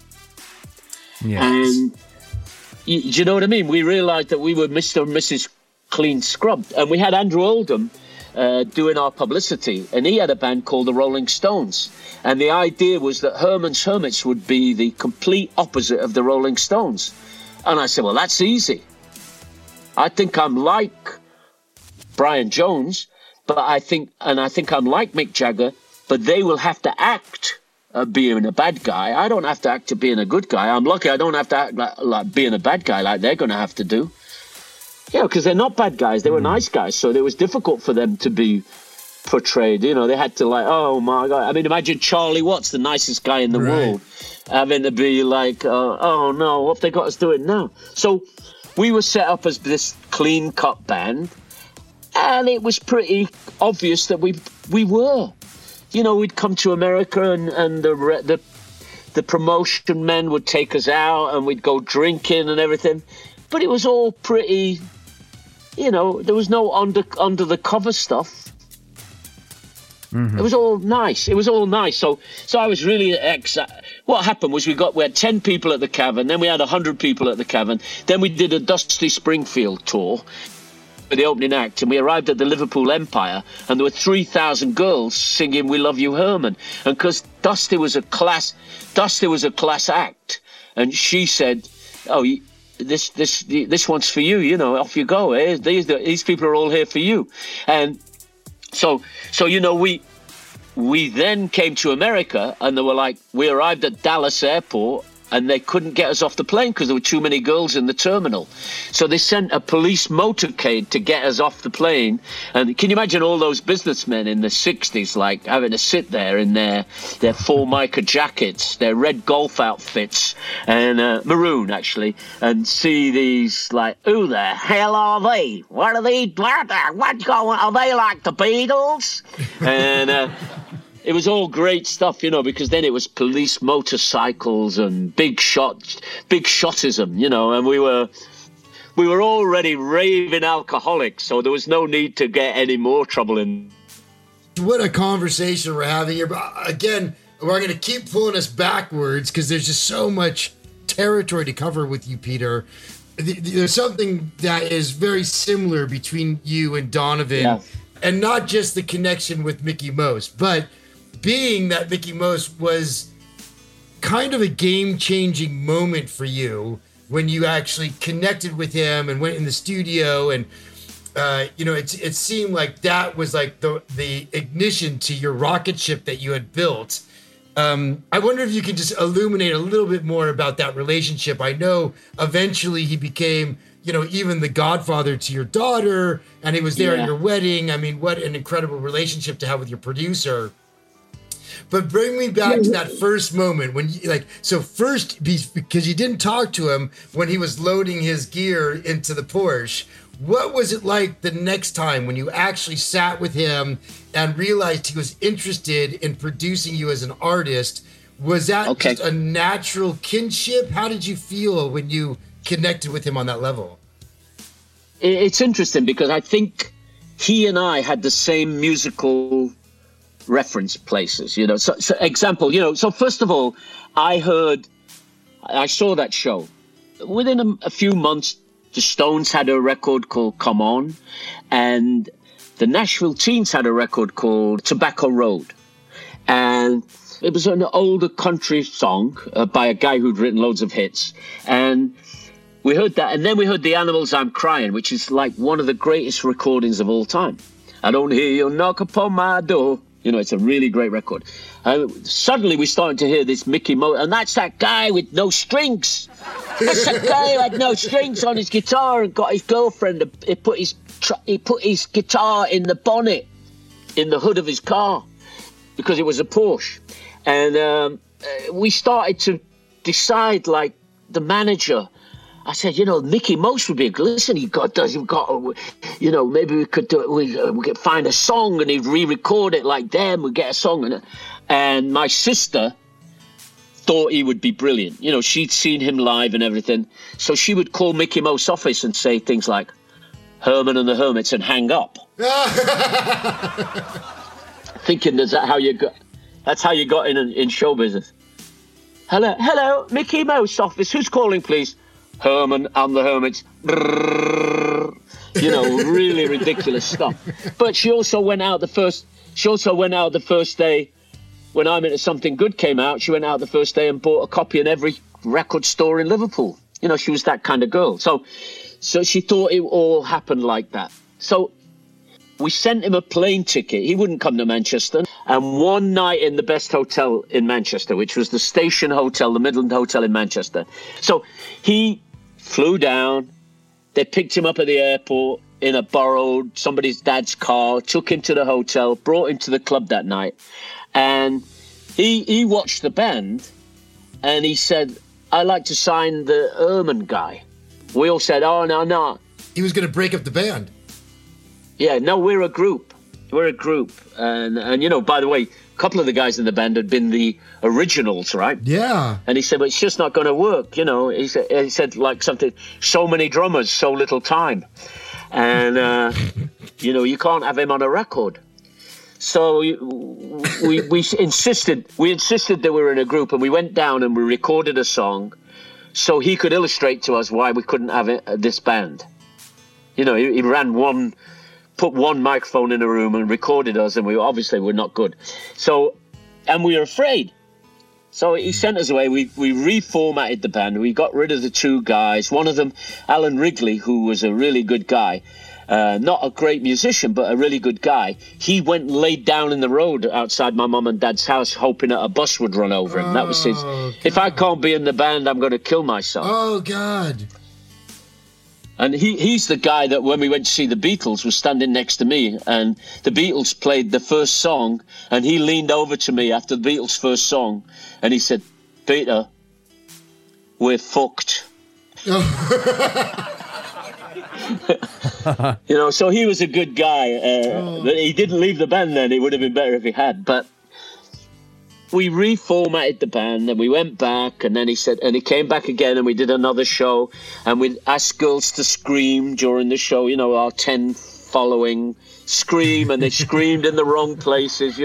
Yes. And do you know what I mean? We realised that we were Mr. and Mrs. Clean Scrubbed, and we had Andrew Oldham doing our publicity, and he had a band called the Rolling Stones, and the idea was that Herman's Hermits would be the complete opposite of the Rolling Stones. And I said, well, that's easy. I think I'm like Brian Jones, but I think I'm like Mick Jagger, but they will have to act being a bad guy. I don't have to act to being a good guy. I'm lucky I don't have to act like being a bad guy like they're going to have to do. Yeah, because they're not bad guys. They were nice guys. So it was difficult for them to be portrayed. You know, they had to oh, my God. I mean, imagine Charlie Watts, the nicest guy in the world, having to be like, oh, no, what have they got us doing now? So we were set up as this clean-cut band, and it was pretty obvious that we were. You know, we'd come to America, and the promotion men would take us out, and we'd go drinking and everything. But it was all pretty, you know, there was no under the cover stuff. It was all nice. So I was really what happened was we had 10 people at the Cavern, then we had 100 people at the Cavern, then we did a Dusty Springfield tour for the opening act, and we arrived at the Liverpool Empire, and there were 3,000 girls singing "We Love You, Herman," and because Dusty was a class act, and she said, "Oh, this one's for you, you know, off you go. These people are all here for you." And so you know, we then came to America, and they were like, we arrived at Dallas airport, and they couldn't get us off the plane because there were too many girls in the terminal. So they sent a police motorcade to get us off the plane. And can you imagine all those businessmen in the 60s, like, having to sit there in their Formica jackets, their red golf outfits, and maroon, actually, and see these, like, who the hell are they? What are they? What's going on? Are they like the Beatles? And it was all great stuff, you know, because then it was police motorcycles and big shotism, you know, and we were already raving alcoholics, so there was no need to get any more trouble in. What a conversation we're having here. But again, we're going to keep pulling us backwards because there's just so much territory to cover with you, Peter. there's something that is very similar between you and Donovan, and not just the connection with Mickie Most, but being that Mickie Most was kind of a game-changing moment for you when you actually connected with him and went in the studio, and it seemed like that was like the ignition to your rocket ship that you had built. I wonder if you could just illuminate a little bit more about that relationship. I know eventually he became, even the godfather to your daughter, and he was there at your wedding. I mean, what an incredible relationship to have with your producer. But bring me back to that first moment when first, because you didn't talk to him when he was loading his gear into the Porsche. What was it like the next time when you actually sat with him and realized he was interested in producing you as an artist? Was that just a natural kinship? How did you feel when you connected with him on that level? It's interesting because I think he and I had the same musical reference places, So example, so first of all, I saw that show. Within a few months, the Stones had a record called Come On, and the Nashville Teens had a record called Tobacco Road. And it was an older country song by a guy who'd written loads of hits. And we heard that, and then we heard The Animals, I'm Crying, which is like one of the greatest recordings of all time. I don't hear you knock upon my door. It's a really great record. Suddenly we started to hear this Mickie Most, and that's that guy with no strings. That's that guy who had no strings on his guitar and got his girlfriend. He put his guitar in the bonnet, in the hood of his car, because it was a Porsche. And we started to decide, like, the manager. I said, Mickie Most would be good. Listen, maybe we could do it. We could find a song and he'd re-record it like them. We'd get a song. And my sister thought he would be brilliant. She'd seen him live and everything. So she would call Mickie Most's office and say things like, Herman and the Hermits, and hang up. Thinking, that's how you got in show business. Hello, Mickie Most's office. Who's calling, please? Herman and the Hermits. Really ridiculous stuff. But she also went out the first day when I'm Into Something Good came out. She went out the first day and bought a copy in every record store in Liverpool. She was that kind of girl. So she thought it all happened like that. So we sent him a plane ticket. He wouldn't come to Manchester. And one night in the best hotel in Manchester, which was the Station Hotel, the Midland Hotel in Manchester. So he flew down. They picked him up at the airport in a borrowed somebody's dad's car, took him to the hotel, brought him to the club that night. And he watched the band and he said, I'd like to sign the Herman guy. We all said, oh, no. He was going to break up the band. Yeah, no, we're a group. And by the way, a couple of the guys in the band had been the originals, right? Yeah. And he said, well, it's just not going to work. He said like something, so many drummers, so little time. And, you can't have him on a record. So we insisted that we were in a group, and we went down and we recorded a song so he could illustrate to us why we couldn't have this band. He put one microphone in a room and recorded us, and we obviously were not good. So, and we were afraid. So he sent us away. We reformatted the band. We got rid of the two guys. One of them, Alan Wrigley, who was a really good guy, not a great musician, but a really good guy. He went and laid down in the road outside my mum and dad's house, hoping that a bus would run over him. That was his. God. If I can't be in the band, I'm going to kill myself. Oh God. And he's the guy that when we went to see the Beatles was standing next to me, and the Beatles played the first song, and he leaned over to me after the Beatles' first song, and he said, Peter, we're fucked. So he was a good guy. But he didn't leave the band then. It would have been better if he had. But we reformatted the band, and we went back, and then he said, and he came back again, and we did another show, and we asked girls to scream during the show, our 10 following scream, and they screamed in the wrong places,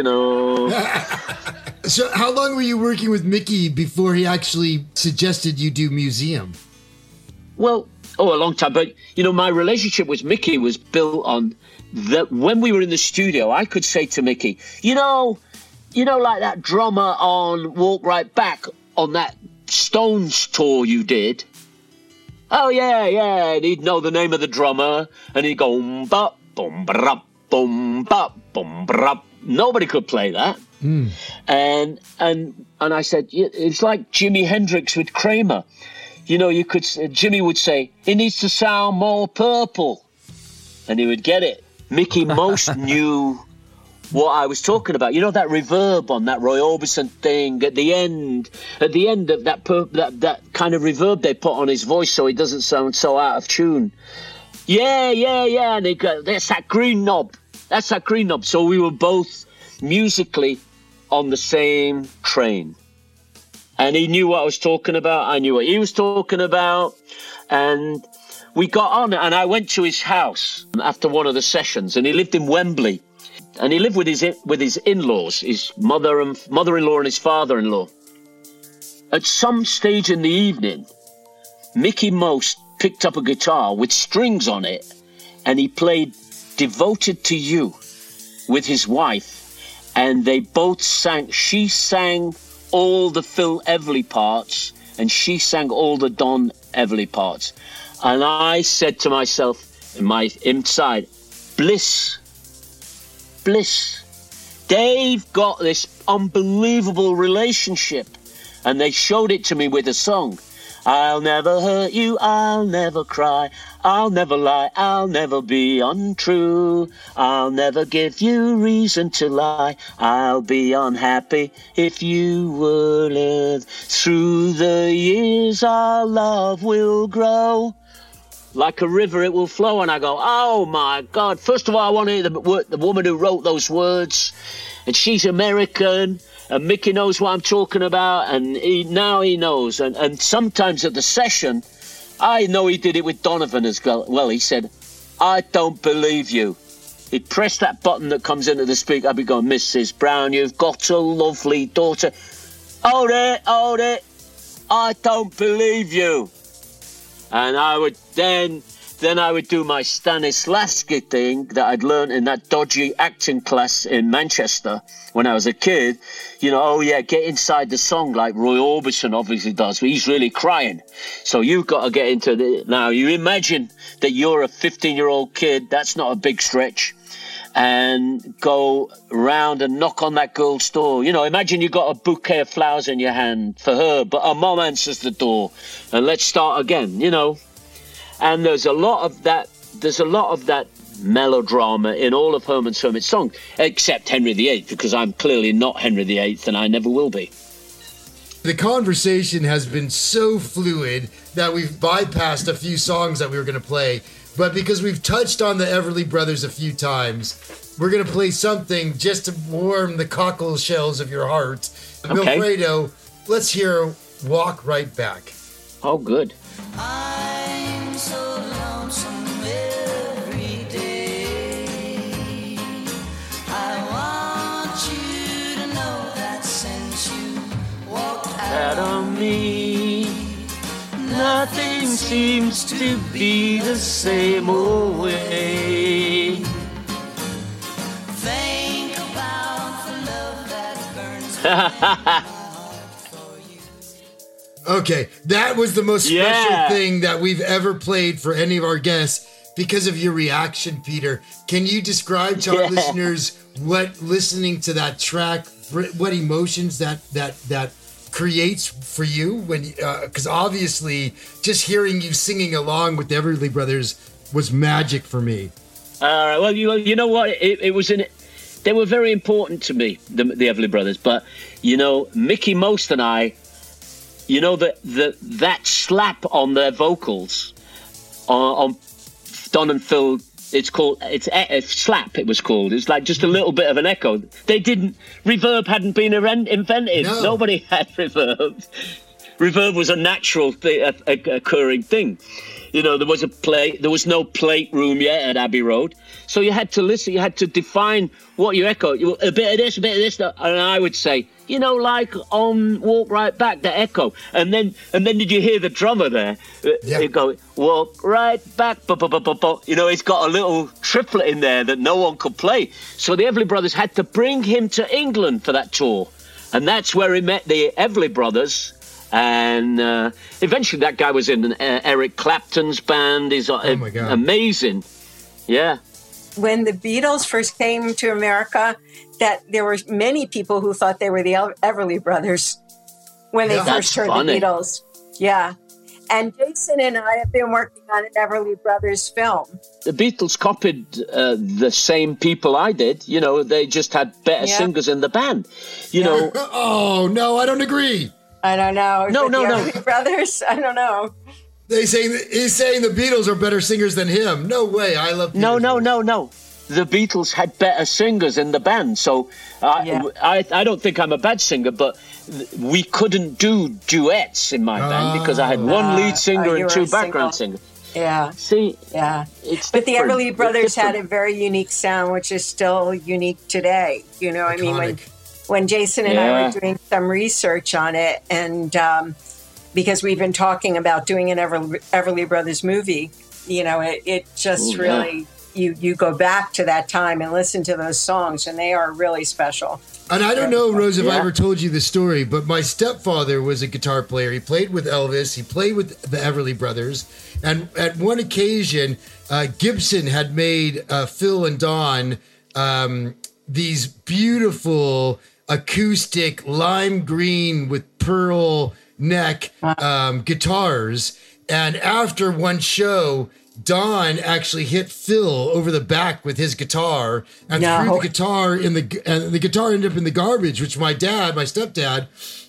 So how long were you working with Mickie before he actually suggested you do Museum? Well, a long time. But, my relationship with Mickey was built on that. When we were in the studio, I could say to Mickey, like that drummer on Walk Right Back on that Stones tour you did. Oh, yeah. And he'd know the name of the drummer, and he'd go, boom, ba, boom, ba, boom, ba. Nobody could play that. Mm. And I said, it's like Jimi Hendrix with Kramer. Jimmy would say, it needs to sound more purple. And he would get it. Mickey Most knew what I was talking about. That reverb on that Roy Orbison thing at the end of that kind of reverb they put on his voice so he doesn't sound so out of tune. Yeah. And they go, that's that green knob. So we were both musically on the same train. And he knew what I was talking about. I knew what he was talking about. And we got on, and I went to his house after one of the sessions, and he lived in Wembley. And he lived with his in-laws, his mother-in-law and his father-in-law. At some stage in the evening, Mickey Most picked up a guitar with strings on it, and he played Devoted to You with his wife, and they both sang. She sang all the Phil Everly parts, and she sang all the Don Everly parts. And I said to myself, inside, bliss. They've got this unbelievable relationship. And they showed it to me with a song. I'll never hurt you, I'll never cry, I'll never lie, I'll never be untrue, I'll never give you reason to lie, I'll be unhappy if you were lived. Through the years our love will grow. Like a river it will flow. And I go, oh my God. First of all, I want to hear the woman who wrote those words. And she's American. And Mickey knows what I'm talking about. And now he knows. And sometimes at the session, I know he did it with Donovan as well. He said, I don't believe you. He'd press that button that comes into the speaker. I'd be going, Mrs. Brown, you've got a lovely daughter. Hold it. I don't believe you. And I would then I would do my Stanislavski thing that I'd learned in that dodgy acting class in Manchester when I was a kid. Get inside the song like Roy Orbison obviously does, but he's really crying. So you've got to get into the... Now, you imagine that you're a 15-year-old kid, that's not a big stretch, and go round and knock on that girl's door. Imagine you got a bouquet of flowers in your hand for her, but her mom answers the door, and let's start again, And there's a lot of that melodrama in all of Herman's Hermit songs, except Henry VIII, because I'm clearly not Henry VIII, and I never will be. The conversation has been so fluid that we've bypassed a few songs that we were going to play. But because we've touched on the Everly Brothers a few times, we're going to play something just to warm the cockle shells of your heart. Okay. Wilfredo, let's hear Walk Right Back. Oh, good. I'm so lonesome every day. I want you to know that since you walked out on me, nothing seems to be the same old way. Think about the love that burns. Okay, that was the most special thing that we've ever played for any of our guests because of your reaction, Peter. Can you describe to our listeners what listening to that track, what emotions that creates for you? When because obviously just hearing you singing along with the Everly Brothers was magic for me. All right, well, you know what? It was they were very important to me, the Everly Brothers, but, Mickey Most and I, that slap on their vocals on Don and Phil, it's slap, it was called. It's like just a little bit of an echo. Reverb hadn't been invented. No. Nobody had reverb. reverb was a natural occurring thing. You know, there was no plate room yet at Abbey Road. So you had to listen, you had to define what you echo. A bit of this, a bit of this. And I would say, you know, like on Walk Right Back, the echo. And then did you hear the drummer there? Yeah. He'd go, walk right back. You know, he's got a little triplet in there that no one could play. So the Everly Brothers had to bring him to England for that tour. And that's where he met the Everly Brothers. And eventually that guy was in Eric Clapton's band. He's my God. Amazing. Yeah. When the Beatles first came to America, that there were many people who thought they were the Everly Brothers when they first heard the Beatles. Yeah. And Jason and I have been working on an Everly Brothers film. The Beatles copied the same people I did. You know, they just had better singers in the band. You know. Oh, no, I don't agree. I don't know. No. Everly Brothers? I don't know. He's saying the Beatles are better singers than him. No way. I love Beatles. No. The Beatles had better singers in the band. So I don't think I'm a bad singer, but we couldn't do duets in my band because I had one lead singer and two background singers. Yeah. See? Yeah. But the Everly Brothers had a very unique sound, which is still unique today. You know, Iconic. I mean, when Jason and I were doing some research on it, and because we've been talking about doing an Everly Brothers movie, you know, it just really, you go back to that time and listen to those songs, and they are really special. And I don't know, Rose, if I ever told you the story, but my stepfather was a guitar player. He played with Elvis. He played with the Everly Brothers. And at one occasion, Gibson had made Phil and Don these beautiful acoustic lime green with pearl neck guitars. And after one show, Don actually hit Phil over the back with his guitar and threw the guitar and the guitar ended up in the garbage, which my stepdad,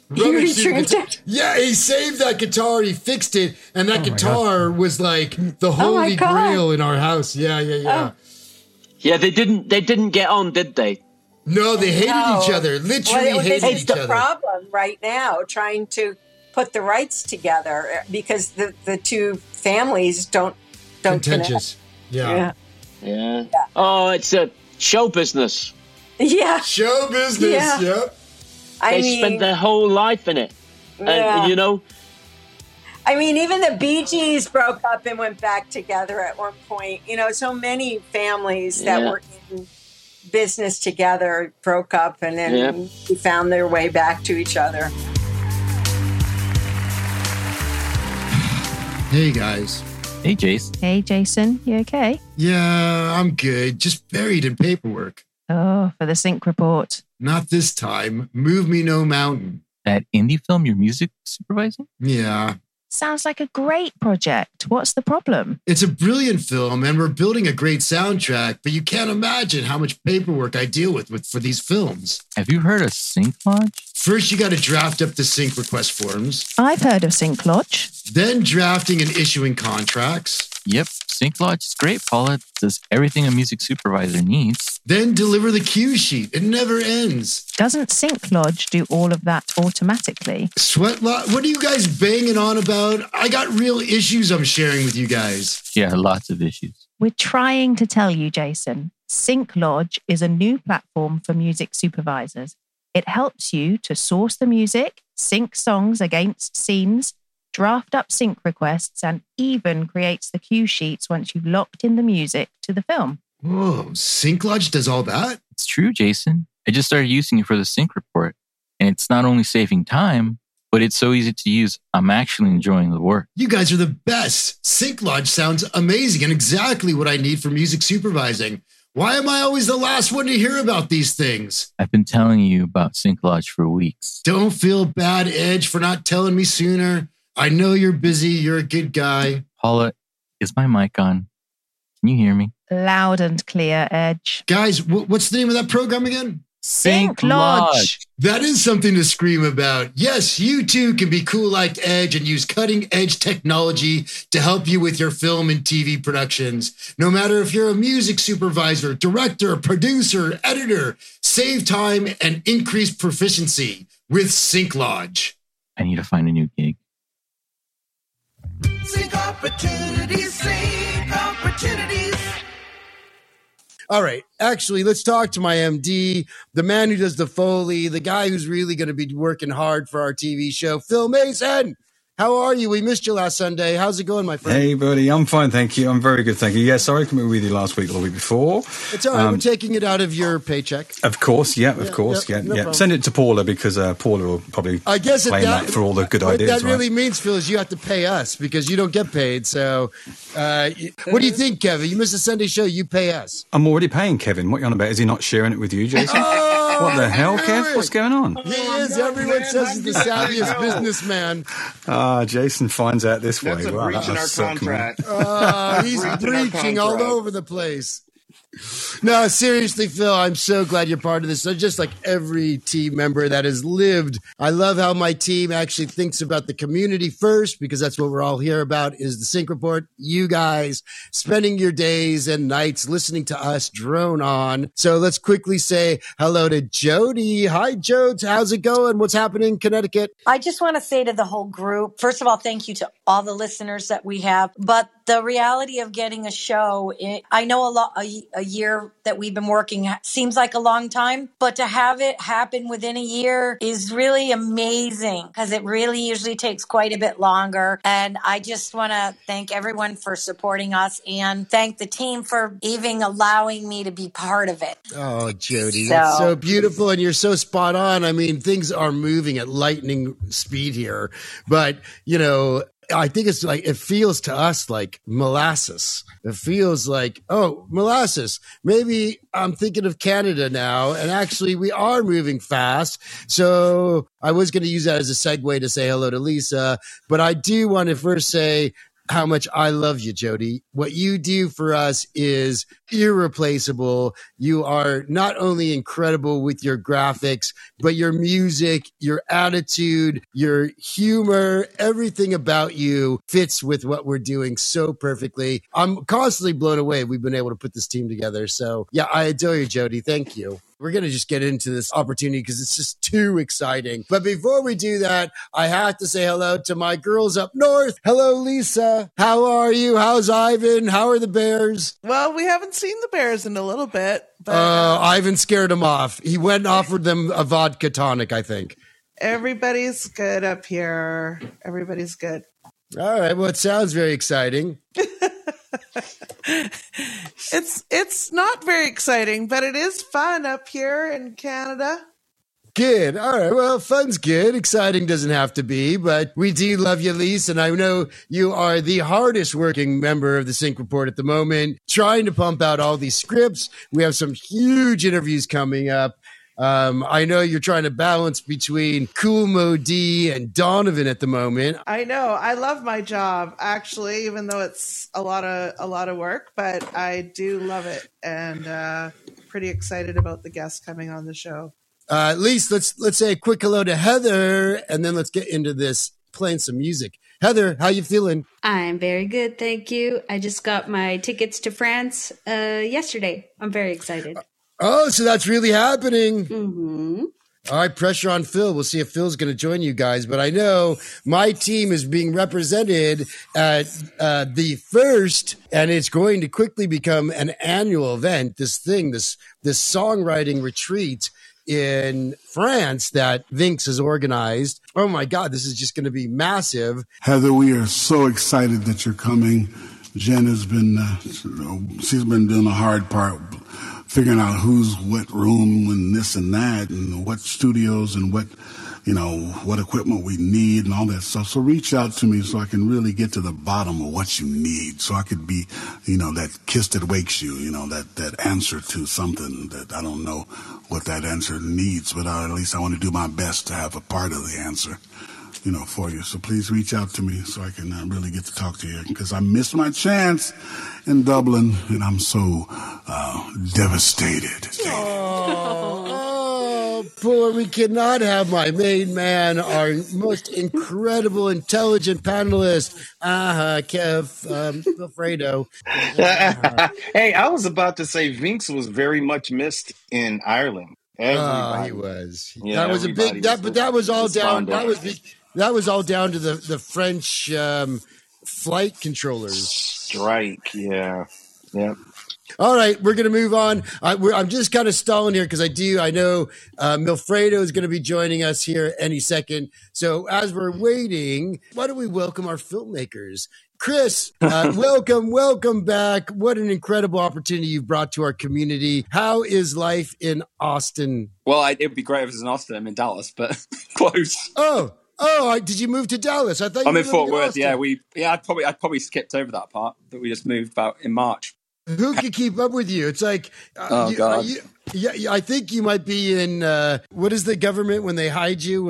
he saved that guitar, he fixed it, and that guitar was like the holy grail in our house. Yeah, they didn't get on, did they? No, they hated each other. Literally hated each other. It's the problem right now, trying to put the rights together because the two families don't contentious. Connect. Yeah. Oh, it's a show business. Yeah. Show business. Yep. They spend their whole life in it. And, you know. I mean, even the Bee Gees broke up and went back together at one point. You know, so many families that were in business together broke up and then found their way back to each other. Hey, guys. Hey, Jace. Hey, Jason. You okay? Yeah, I'm good. Just buried in paperwork. Oh, for the sync report. Not this time. Move Me No Mountain. That indie film you're music supervising? Yeah. Sounds like a great project. What's the problem? It's a brilliant film and we're building a great soundtrack, but you can't imagine how much paperwork I deal with for these films. Have you heard of Sync Lodge? First, you got to draft up the sync request forms. I've heard of Sync Lodge. Then drafting and issuing contracts. Yep, Sync Lodge is great, Paula. It does everything a music supervisor needs. Then deliver the cue sheet. It never ends. Doesn't Sync Lodge do all of that automatically? What are you guys banging on about? I got real issues I'm sharing with you guys. Yeah, lots of issues. We're trying to tell you, Jason. Sync Lodge is a new platform for music supervisors. It helps you to source the music, sync songs against scenes, draft up sync requests, and even creates the cue sheets once you've locked in the music to the film. Whoa, Sync Lodge does all that? It's true, Jason. I just started using it for the sync report, and it's not only saving time, but it's so easy to use. I'm actually enjoying the work. You guys are the best. Sync Lodge sounds amazing and exactly what I need for music supervising. Why am I always the last one to hear about these things? I've been telling you about Sync Lodge for weeks. Don't feel bad, Edge, for not telling me sooner. I know you're busy. You're a good guy. Paula, is my mic on? Can you hear me? Loud and clear, Edge. Guys, what's the name of that program again? Sync Lodge. That is something to scream about. Yes, you too can be cool like Edge and use cutting edge technology to help you with your film and TV productions. No matter if you're a music supervisor, director, producer, editor, save time and increase proficiency with Sync Lodge. I need to find a new gig. Sync opportunities, sync opportunities. All right. Actually, let's talk to my MD, the man who does the Foley, the guy who's really going to be working hard for our TV show, Phil Mason. How are you? We missed you last Sunday. How's it going, my friend? Hey, buddy. I'm fine, thank you. I'm very good, thank you. Yeah, sorry I couldn't be with you last week or the week before. It's all right. We're taking it out of your paycheck. Of course, yeah. No problem. Send it to Paula because Paula will probably claim that for all the good ideas. What that really means, Phil, is you have to pay us because you don't get paid. So what do you think, Kevin? You missed a Sunday show. You pay us. I'm already paying Kevin. What are you on about? Is he not sharing it with you, Jason? What the hell, Kev? What's going on? He is. Everyone says he's the savviest businessman. Jason finds out this way. That's a breach in our contract. He's breaching all over the place. No, seriously, Phil, I'm so glad you're part of this. So just like every team member that has lived, I love how my team actually thinks about the community first, because that's what we're all here about is the Sync Report. You guys spending your days and nights listening to us drone on. So let's quickly say hello to Jody. Hi, Jodes. How's it going? What's happening in Connecticut? I just want to say to the whole group, first of all, thank you to all the listeners that we have. But the reality of getting a show, I know a year that we've been working seems like a long time, but to have it happen within a year is really amazing because it really usually takes quite a bit longer. And I just want to thank everyone for supporting us and thank the team for even allowing me to be part of it. Oh, Jody, that's so beautiful. And you're so spot on. I mean, things are moving at lightning speed here, but I think it's like, it feels to us like molasses. It feels like, molasses. Maybe I'm thinking of Canada now. And actually, we are moving fast. So I was going to use that as a segue to say hello to Lisa. But I do want to first say how much I love you, Jody. What you do for us is irreplaceable. You are not only incredible with your graphics, but your music, your attitude, your humor, everything about you fits with what we're doing so perfectly. I'm constantly blown away we've been able to put this team together. So yeah, I adore you, Jody. Thank you. We're going to just get into this opportunity because it's just too exciting. But before we do that, I have to say hello to my girls up north. Hello, Lisa. How are you? How's Ivan? How are the Bears? Well, we haven't seen the Bears in a little bit. But, Ivan scared them off. He went and offered them a vodka tonic, I think. Everybody's good up here. Everybody's good. All right. Well, it sounds very exciting. It's not very exciting, but it is fun up here in Canada. Good. All right. Well, fun's good. Exciting doesn't have to be, but we do love you, Lise. And I know you are the hardest working member of the Sync Report at the moment, trying to pump out all these scripts. We have some huge interviews coming up. I know you're trying to balance between Cool Mo D and Donovan at the moment. I know. I love my job, actually, even though it's a lot of work, but I do love it, and pretty excited about the guests coming on the show. Lise, let's say a quick hello to Heather, and then let's get into this playing some music. Heather, how you feeling? I'm very good, thank you. I just got my tickets to France yesterday. I'm very excited. Oh, so that's really happening. Mm-hmm. All right, pressure on Phil. We'll see if Phil's going to join you guys. But I know my team is being represented at the first, and it's going to quickly become an annual event. This songwriting retreat in France that Vinx has organized. Oh my God, this is just going to be massive. Heather, we are so excited that you're coming. Jen has been, she's been doing the hard part, figuring out who's what room and this and that and what studios and what equipment we need and all that stuff. So reach out to me so I can really get to the bottom of what you need. So I could be, that kiss that wakes you, that answer to something that I don't know what that answer needs, but at least I want to do my best to have a part of the answer, for you. So please reach out to me so I can really get to talk to you, because I missed my chance in Dublin and I'm so devastated. Oh, poor. We cannot have my main man, our most incredible, intelligent panelist, Kev Alfredo. Hey, I was about to say Vinx was very much missed in Ireland. He was. Yeah, that was a big. That was all down. that was all down to the French flight controllers. Strike, yeah. All right, we're going to move on. I'm just kind of stalling here because I know Milfredo is going to be joining us here any second. So as we're waiting, why don't we welcome our filmmakers? Chris, welcome back. What an incredible opportunity you've brought to our community. How is life in Austin? Well, it'd be great if it was in Austin. I'm in Dallas, but close. Did you move to Dallas? I thought I'm in Fort Worth. I'd probably skipped over that part that we just moved about in March. Who can keep up with you? It's like, God. I think you might be in, what is the government when they hide you?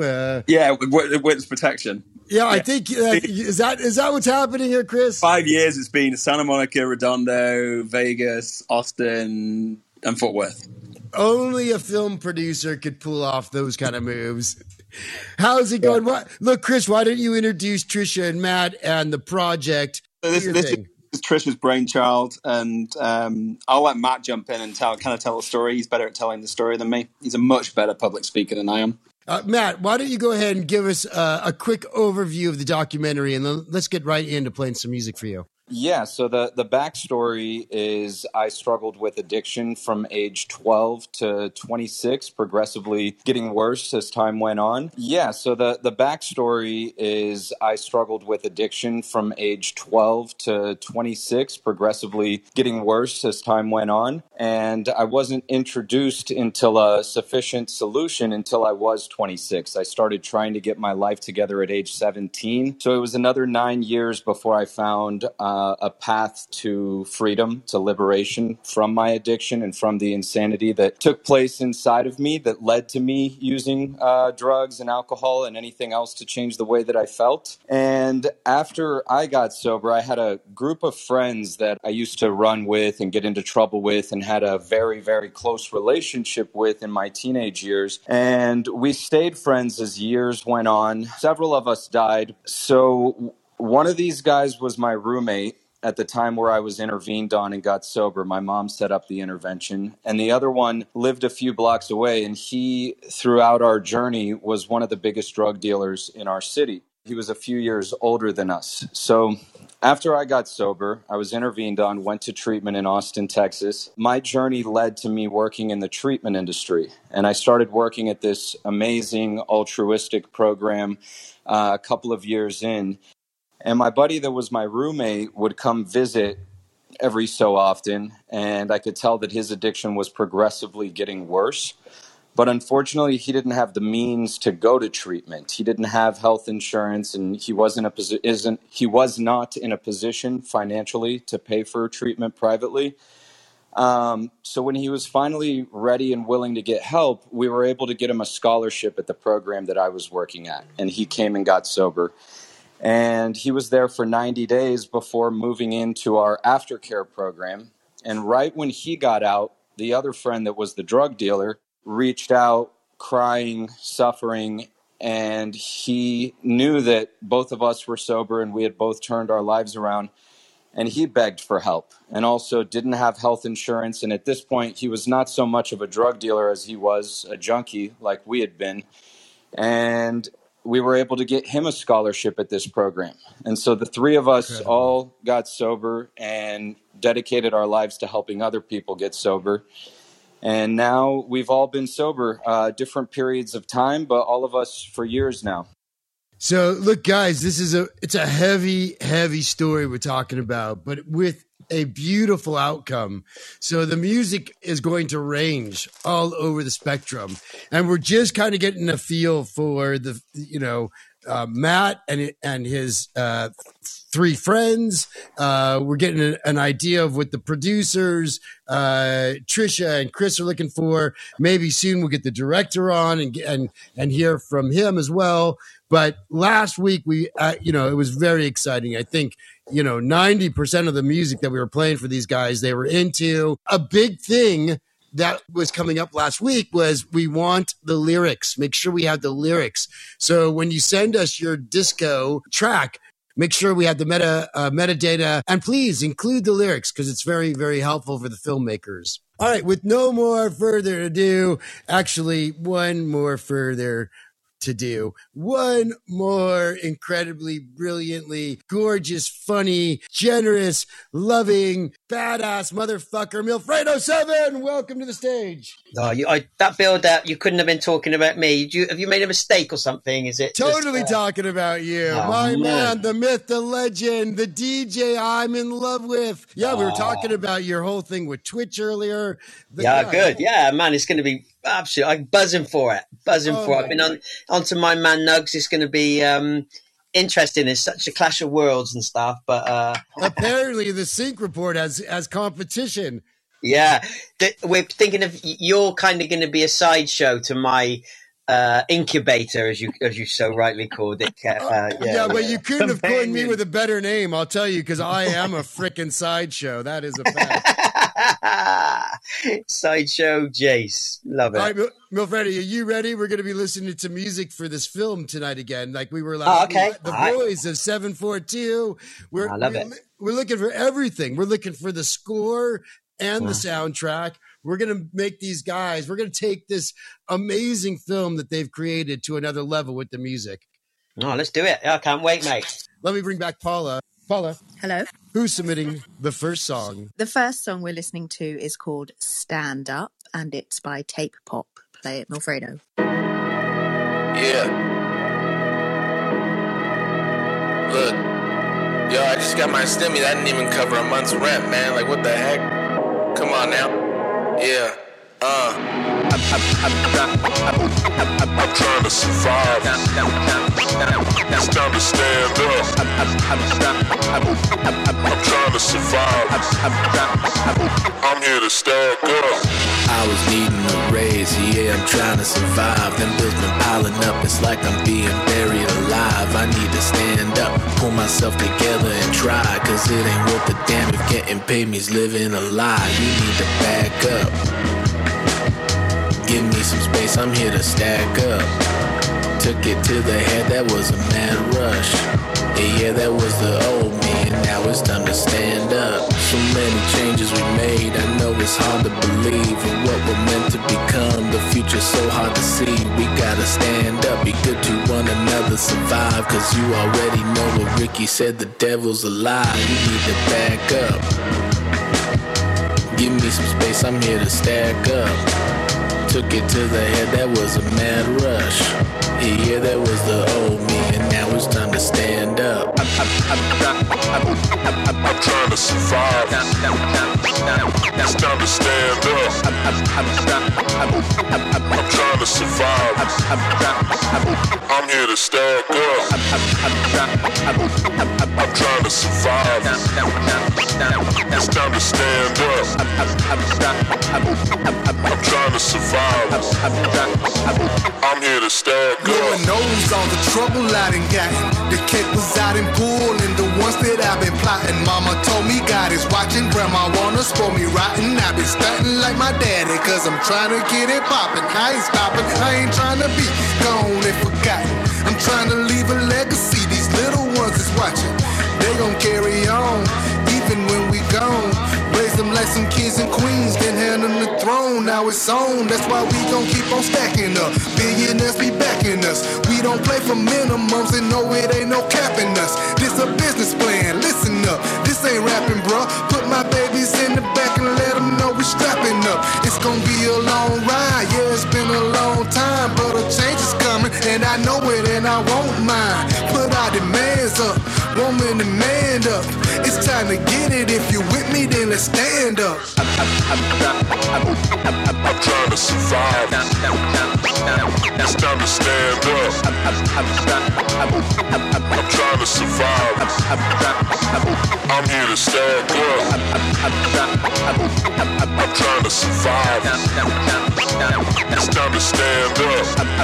Witness protection. Yeah, I think, is that what's happening here, Chris? 5 years it's been Santa Monica, Redondo, Vegas, Austin, and Fort Worth. Only a film producer could pull off those kind of moves. How's it going? Look, Chris, why don't you introduce Trisha and Matt and the project? So this is Trisha's brainchild, and I'll let Matt jump in and tell the story. He's better at telling the story than me. He's a much better public speaker than I am. Matt, why don't you go ahead and give us a quick overview of the documentary, and then let's get right into playing some music for you. Yeah, so the backstory is I struggled with addiction from age 12 to 26, progressively getting worse as time went on. Yeah, so the backstory is I struggled with addiction from age 12 to 26, progressively getting worse as time went on. And I wasn't introduced until a sufficient solution until I was 26. I started trying to get my life together at age 17. So it was another 9 years before I found a path to freedom, to liberation from my addiction and from the insanity that took place inside of me that led to me using drugs and alcohol and anything else to change the way that I felt. And after I got sober, I had a group of friends that I used to run with and get into trouble with and had a very, very close relationship with in my teenage years. And we stayed friends as years went on. Several of us died. So one of these guys was my roommate at the time where I was intervened on and got sober. My mom set up the intervention. And the other one lived a few blocks away. And he, throughout our journey, was one of the biggest drug dealers in our city. He was a few years older than us. So after I got sober, I was intervened on, went to treatment in Austin, Texas. My journey led to me working in the treatment industry. And I started working at this amazing altruistic program a couple of years in. And my buddy that was my roommate would come visit every so often, and I could tell that his addiction was progressively getting worse. But unfortunately, he didn't have the means to go to treatment. He didn't have health insurance, and he was not in a position financially to pay for treatment privately. So when he was finally ready and willing to get help, we were able to get him a scholarship at the program that I was working at, and he came and got sober. And he was there for 90 days before moving into our aftercare program. And right when he got out, the other friend that was the drug dealer reached out, crying, suffering, and he knew that both of us were sober and we had both turned our lives around. And he begged for help and also didn't have health insurance. And at this point, he was not so much of a drug dealer as he was a junkie like we had been. And we were able to get him a scholarship at this program. And so the three of us all got sober and dedicated our lives to helping other people get sober. And now we've all been sober, different periods of time, but all of us for years now. So look, guys, it's a heavy, heavy story we're talking about, but with a beautiful outcome. So the music is going to range all over the spectrum, and we're just kind of getting a feel for Matt and his three friends. We're getting an idea of what the producers, Trisha and Chris, are looking for. Maybe soon we'll get the director on and hear from him as well. But last week it was very exciting. I think 90% of the music that we were playing for these guys, they were into. A big thing that was coming up last week was we want the lyrics. Make sure we have the lyrics. So when you send us your disco track, make sure we have the metadata, and please include the lyrics because it's very, very helpful for the filmmakers. All right, with no more further ado, actually one more further. to do one more incredibly, brilliantly, gorgeous, funny, generous, loving, badass motherfucker, Milfredo7. Welcome to the stage. Oh, that build-up, you couldn't have been talking about me. Have you made a mistake or something? Is it totally talking about you? My man, the myth, the legend, the DJ I'm in love with. Yeah, we were talking about your whole thing with Twitch earlier. Good. Yeah, man, it's going to be absolutely. I'm buzzing for it. I've been onto my man Nugs. It's going to be interesting. It's such a clash of worlds and stuff. But apparently, the Sync Report has competition. Yeah, we're thinking of you're kind of going to be a sideshow to my incubator, as you so rightly called it. But you couldn't have coined me with a better name, I'll tell you, because I am a frickin' sideshow. That is a fact. Sideshow Jace. Love it. All right, Milfredo, are you ready? We're going to be listening to music for this film tonight again, like we were last week. The Boys of 742. I love it. We're looking for everything. We're looking for the score and the soundtrack. We're going to make these guys, we're going to take this amazing film that they've created to another level with the music. Oh, let's do it. I can't wait, mate. Let me bring back Paula. Paula. Hello. Who's submitting the first song? The first song we're listening to is called Stand Up, and it's by Tape Pop. Play it, Milfredo. Yeah. Look. Yo, I just got my stimmy. That didn't even cover a month's rent, man. Like, what the heck? Come on now. Yeah. I'm trying to survive. It's time to stand up. I'm trying to survive. I'm here to stack up. I was needing a raise, yeah, I'm trying to survive. Them bills been piling up, it's like I'm being buried alive. I need to stand up, pull myself together and try, cause it ain't worth a damn if getting paid means living a lie. You need to back up. Give me some space, I'm here to stack up. Took it to the head, that was a mad rush. Yeah, that was the old me, and now it's time to stand up. So many changes we made, I know it's hard to believe in what we're meant to become. The future's so hard to see, we gotta stand up. Be good to one another, survive, cause you already know what Ricky said, the devil's a lie. You need to back up. Give me some space, I'm here to stack up. Took it to the head, that was a mad rush. Yeah, that was the old me, and now it's time to stand up. I'm trying to survive. It's time to stand up. I'm trying to survive. I'm here to stack up. I'm trying to survive. It's time to stand up. I'm trying to survive. I'm here to stack up. Lord knows all the trouble I done gotten. The capers I done pulled and the ones that I've been plotting. Mama told me God is watching. Grandma wanna spoil me rotten. I've been stunting like my daddy, cause I'm trying to get it poppin'. I ain't stopping, I ain't trying to be gone and forgotten. I'm trying to leave a legacy, these little ones is watching. They gon' carry on, even when we gone. Raise them like some kings and queens, then hand them the throne. Now it's on, that's why we gon' keep on stacking up. Billionaires be backing us. We don't play for minimums and no, it ain't no capping us. This a business plan, listen up. This ain't rapping, bruh. Put my babies in the back and let them know we strapping up. It's gon' be a long ride, yeah, it's been a long time, but a change is coming, and I know it and I won't mind. Put our demands up, woman demand up. It's time to get it, if you with me then let's stand up. I'm trying to survive. It's time to stand up. I'm trying to survive. I'm here to stand up. I'm trying to survive. It's time to stand up.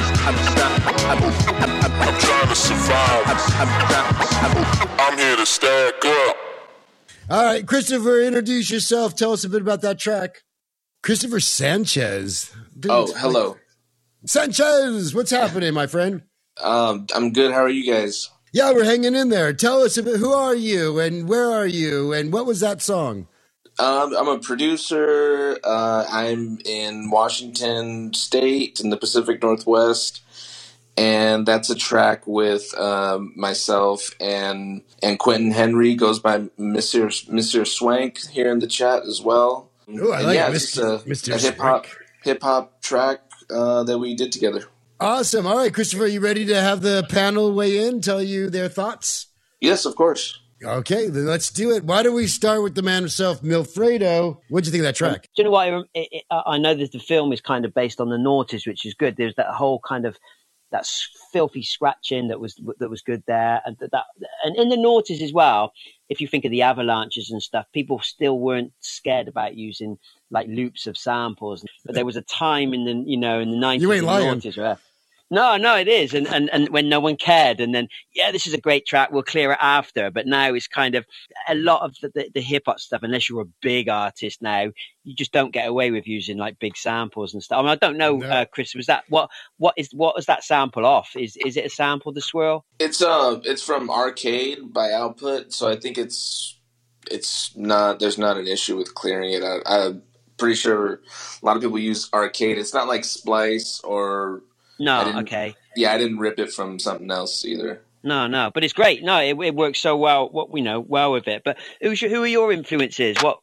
I'm trying to survive. I'm here to stack up. All right, Christopher, introduce yourself. Tell us a bit about that track. Christopher Sanchez. Hello. Sanchez, what's happening, my friend? I'm good. How are you guys? Yeah, we're hanging in there. Tell us a bit, who are you and where are you and what was that song? I'm a producer. I'm in Washington State in the Pacific Northwest. and that's a track with myself and Quentin Henry, goes by Mr. Swank here in the chat as well. Oh, I like Mr. A hip hop track that we did together. Awesome. All right, Christopher, are you ready to have the panel weigh in, tell you their thoughts? Yes, of course. Okay, then let's do it. Why don't we start with the man himself, Milfredo? What'd you think of that track? Do you know what? I know that the film is kind of based on the noughties, which is good. There's that whole kind of that filthy scratching that was good there, and and in the noughties as well. If you think of the avalanches and stuff, people still weren't scared about using like loops of samples. But there was a time in the in the 90s, you ain't lying. Noughties where no, it is, and when no one cared, and then this is a great track, we'll clear it after. But now it's kind of a lot of the hip hop stuff. Unless you're a big artist now, you just don't get away with using like big samples and stuff. I mean, I don't know, Chris, was that what was that sample off? Is it a sample, The Swirl? It's from Arcade by Output, so I think it's not. There's not an issue with clearing it. I'm pretty sure a lot of people use Arcade. It's not like Splice or. No, okay. Yeah, I didn't rip it from something else either. No, but it's great. No, it works so well. Well with it. But who are your influences? What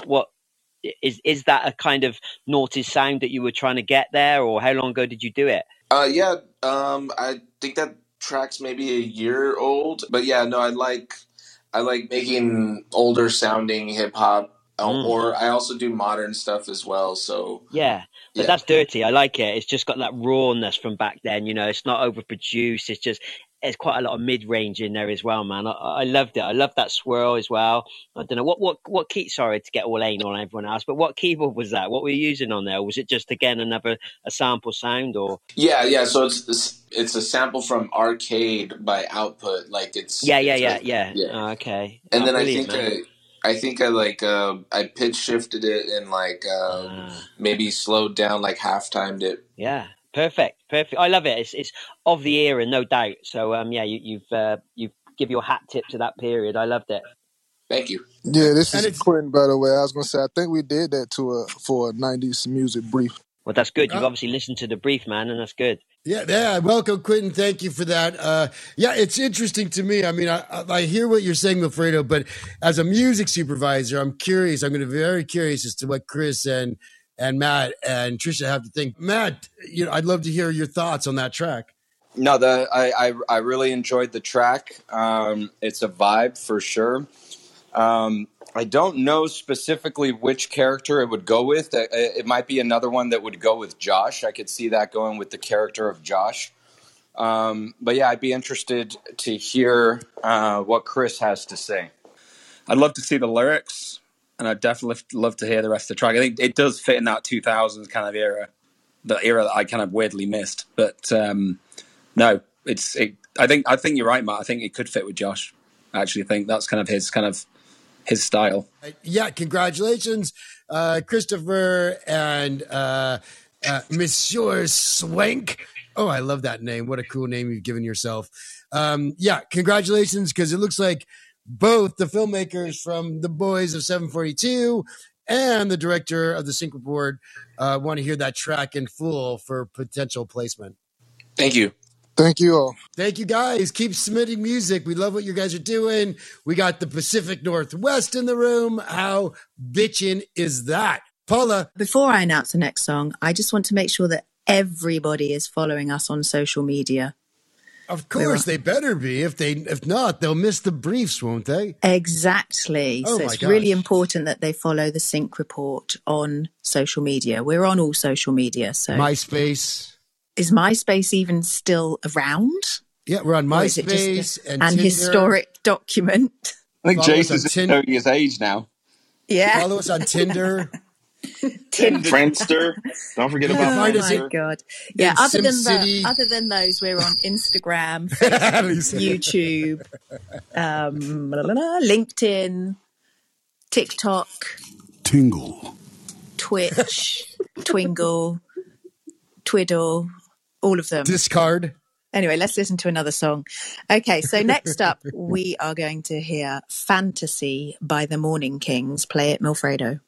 is that a kind of noughties sound that you were trying to get there, or how long ago did you do it? I think that track's maybe a year old. But yeah, no, I like making older sounding hip hop. Or I also do modern stuff as well. So but that's dirty. I like it. It's just got that rawness from back then. It's not overproduced. It's quite a lot of mid range in there as well, man. I loved it. I love that swirl as well. I don't know what key. Sorry to get all anal on everyone else, but what keyboard was that? What were you using on there? Was it just again a sample sound or? Yeah. So it's a sample from Arcade by Output. Like it's yeah. Oh, okay. And then I think I pitch shifted it and maybe slowed down, like half timed it. Yeah, perfect. I love it. It's of the era, no doubt. So you've give your hat tip to that period. I loved it. Thank you. Yeah, this is Quentin, by the way. I was gonna say I think we did that for a 90s music brief. Well, that's good. You've obviously listened to the brief, man, and that's good. Yeah. Welcome, Quentin. Thank you for that. It's interesting to me. I mean, I hear what you're saying, Wilfredo, but as a music supervisor, I'm curious. I'm going to be very curious as to what Chris and Matt and Trisha have to think. Matt, I'd love to hear your thoughts on that track. No, I really enjoyed the track. It's a vibe for sure. I don't know specifically which character it would go with. It might be another one that would go with Josh. I could see that going with the character of Josh. But yeah, I'd be interested to hear what Chris has to say. I'd love to see the lyrics, and I'd definitely love to hear the rest of the track. I think it does fit in that 2000s kind of era, the era that I kind of weirdly missed. But no, I think you're right, Matt. I think it could fit with Josh. I actually think that's his style. Yeah, congratulations, Christopher and Monsieur Swank. Oh, I love that name. What a cool name you've given yourself. Congratulations, because it looks like both the filmmakers from The Boys of 742 and the director of The Sync Report want to hear that track in full for potential placement. Thank you. Thank you all. Thank you, guys. Keep submitting music. We love what you guys are doing. We got the Pacific Northwest in the room. How bitchin' is that? Paula. Before I announce the next song, I just want to make sure that everybody is following us on social media. Of course, they better be. If not, they'll miss the briefs, won't they? Exactly. So it's really important that they follow the Sync Report on social media. We're on all social media. So MySpace. Is MySpace even still around? Yeah, we're on MySpace and an Tinder. Historic document. I think Jason's showing his age now. Yeah. Follow us on Tinder. Friendster. Don't forget about Friendster. Oh my God. Yeah, other than those, we're on Instagram, Facebook, YouTube, LinkedIn, TikTok, Tingle, Twitch, Twingle, Twiddle, all of them. Discard. Anyway, let's listen to another song. Okay, so next up, we are going to hear Fantasy by the Morning Kings. Play it, Milfredo.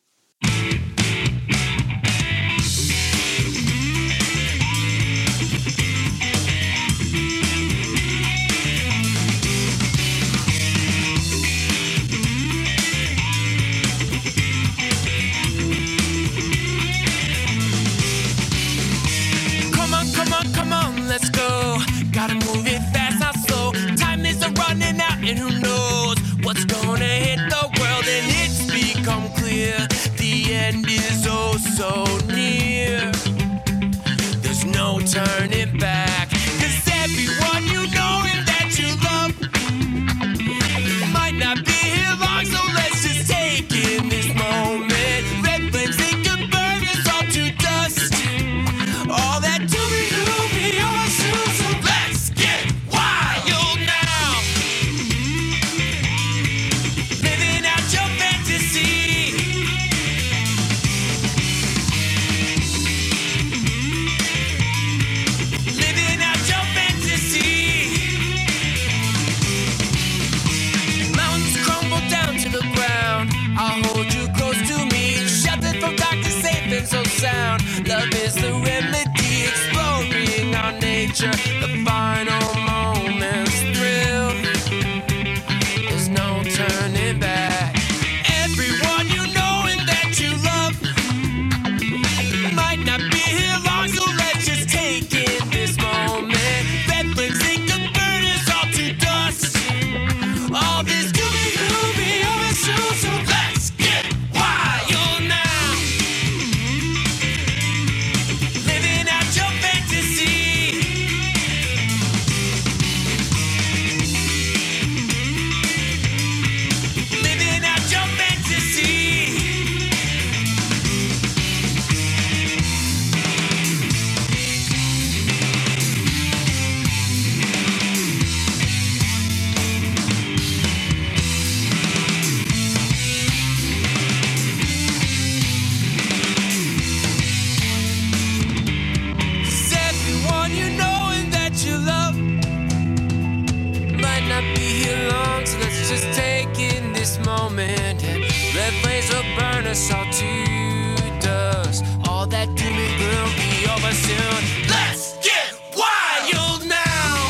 moment, and red flames will burn us all to dust. All that doom and gloom be over soon. Let's get wild now,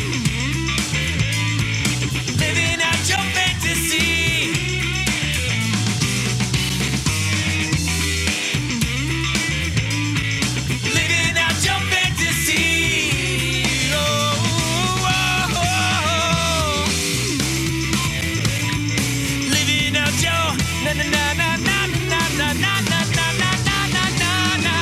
living out your fantasy. Living out your fantasy. Oh, oh, oh, oh. Living out your na na na na na na na na na na na na na na.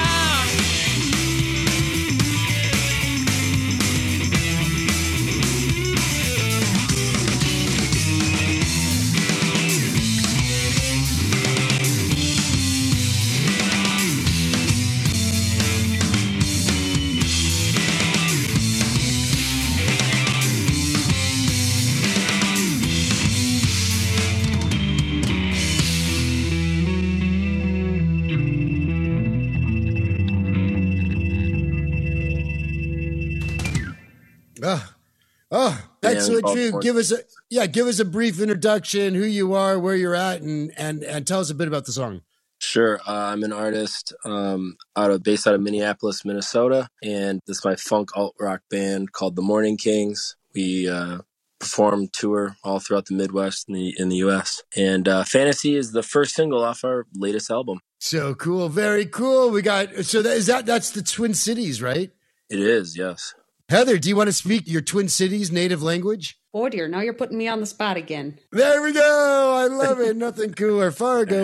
Excellent, Drew. Give us a brief introduction, who you are, where you're at, and tell us a bit about the song. Sure. I'm an artist based out of Minneapolis, Minnesota, and this is my funk alt rock band called the Morning Kings. We perform, tour all throughout the Midwest in the U.S. And Fantasy is the first single off our latest album. So cool, very cool. That's the Twin Cities, right? It is, yes. Heather, do you want to speak your Twin Cities native language? Oh dear, now you're putting me on the spot again. There we go. I love it. Nothing cooler. Fargo.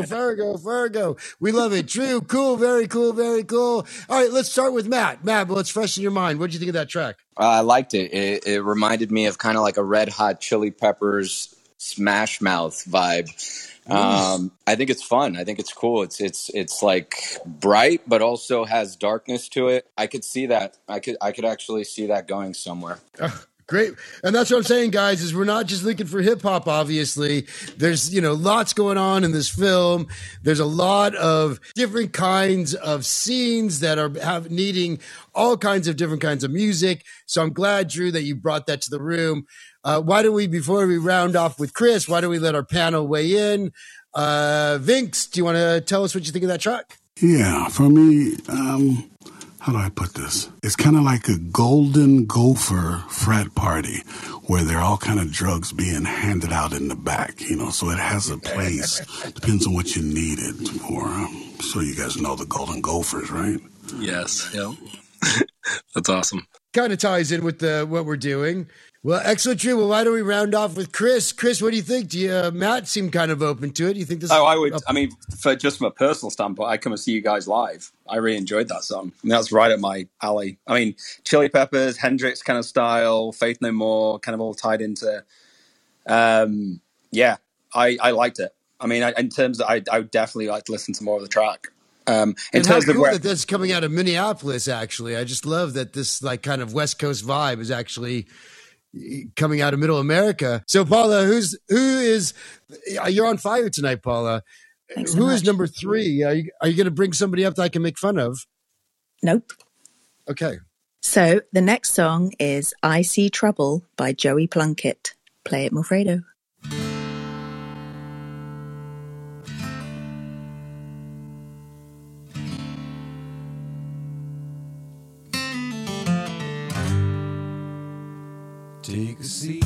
We love it. Drew, cool, very cool, very cool. All right, let's start with Matt. Matt, let's freshen your mind. What did you think of that track? I liked it. It reminded me of kind of like a Red Hot Chili Peppers Smash Mouth vibe. I think it's fun. I think it's cool. It's like bright, but also has darkness to it. I could see that. I could actually see that going somewhere. Great. And that's what I'm saying, guys, is we're not just looking for hip hop, obviously. There's, lots going on in this film. There's a lot of different kinds of scenes that are needing all kinds of different kinds of music. So I'm glad, Drew, that you brought that to the room. Before we round off with Chris, why don't we let our panel weigh in? Vince, do you want to tell us what you think of that track? Yeah, for me, how do I put this? It's kind of like a Golden Gopher frat party where there are all kind of drugs being handed out in the back, so it has a place. Depends on what you need it for. So you guys know the Golden Gophers, right? Yes. Yep. That's awesome. Kind of ties in with what we're doing. Well, excellent, Drew. Well, why don't we round off with Chris? Chris, what do you think? Matt seemed kind of open to it. Do you think this? I would. I mean, from a personal standpoint, I come and see you guys live. I really enjoyed that song. And that's right up my alley. I mean, Chili Peppers, Hendrix kind of style, Faith No More, kind of all tied into. Yeah, I liked it. I mean, in terms of, I would definitely like to listen to more of the track. In terms of that that's coming out of Minneapolis, actually, I just love that this like kind of West Coast vibe is actually coming out of Middle America. So, Paula, you're on fire tonight, Paula. Thanks so Who much. is number 3? Are you going to bring somebody up that I can make fun of? Nope. Okay. So the next song is I See Trouble by Joey Plunkett. Play it, Wilfredo. Take a seat,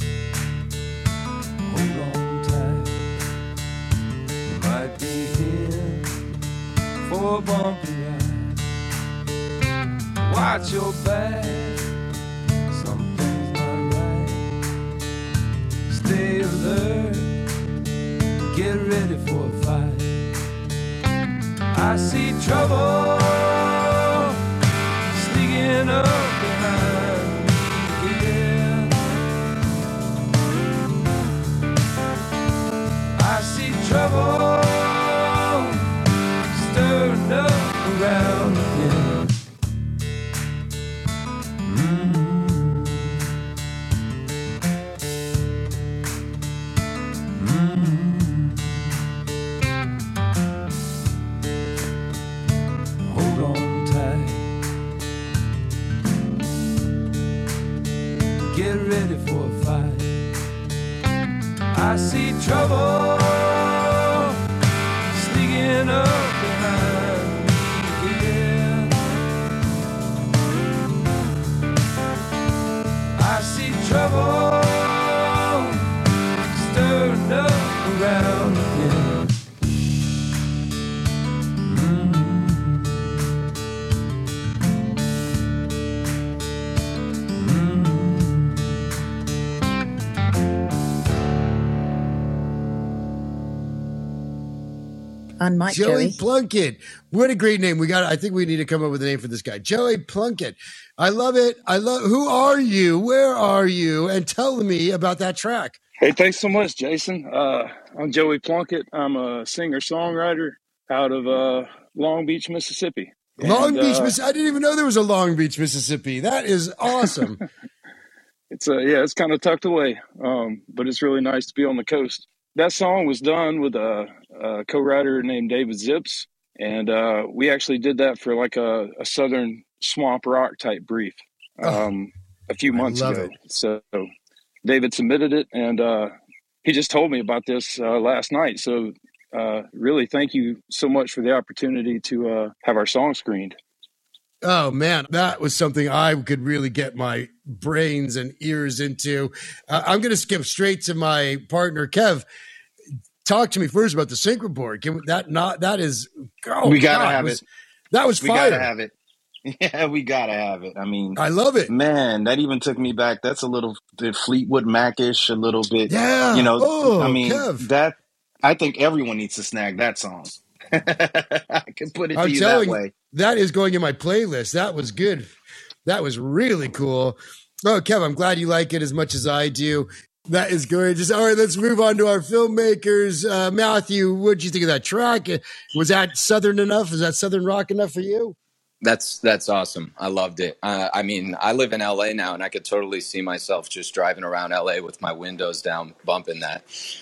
hold on tight. You might be here for a bumpy ride. Watch your back, something's not right. Stay alert, get ready for a fight. I see trouble sneaking up behind. I see trouble stirring up around again. Hold on tight. Get ready for a fight. I see trouble Unmic Joey Joey. Plunkett. What a great name. I think we need to come up with a name for this guy. Joey Plunkett. I love it. Who are you? Where are you? And tell me about that track. Hey, thanks so much, Jason. I'm Joey Plunkett. I'm a singer-songwriter out of Long Beach, Mississippi. Long Beach, Mississippi. I didn't even know there was a Long Beach, Mississippi. That is awesome. It's kind of tucked away, but it's really nice to be on the coast. That song was done with a co-writer named David Zips, and we actually did that for like a southern swamp rock type brief a few months ago. So David submitted it, and he just told me about this last night. So really, thank you so much for the opportunity to have our song screened. Oh, man, that was something I could really get my brains and ears into. I'm going to skip straight to my partner, Kev. Talk to me first about the sync report. We gotta have it. That was fire. We gotta have it. Yeah, we gotta have it. I mean, I love it, man. That even took me back. That's a little bit Fleetwood Mac-ish, a little bit. Yeah, I mean, Kev. that I think everyone needs to snag that song. I can put it to you that way. That is going in my playlist. That was good. That was really cool. Oh, Kev, I'm glad you like it as much as I do. That is gorgeous. All right, let's move on to our filmmakers. Matthew, what did you think of that track? Was that Southern enough? Is that Southern rock enough for you? That's awesome. I loved it. I mean, I live in LA now, and I could totally see myself just driving around LA with my windows down, bumping that.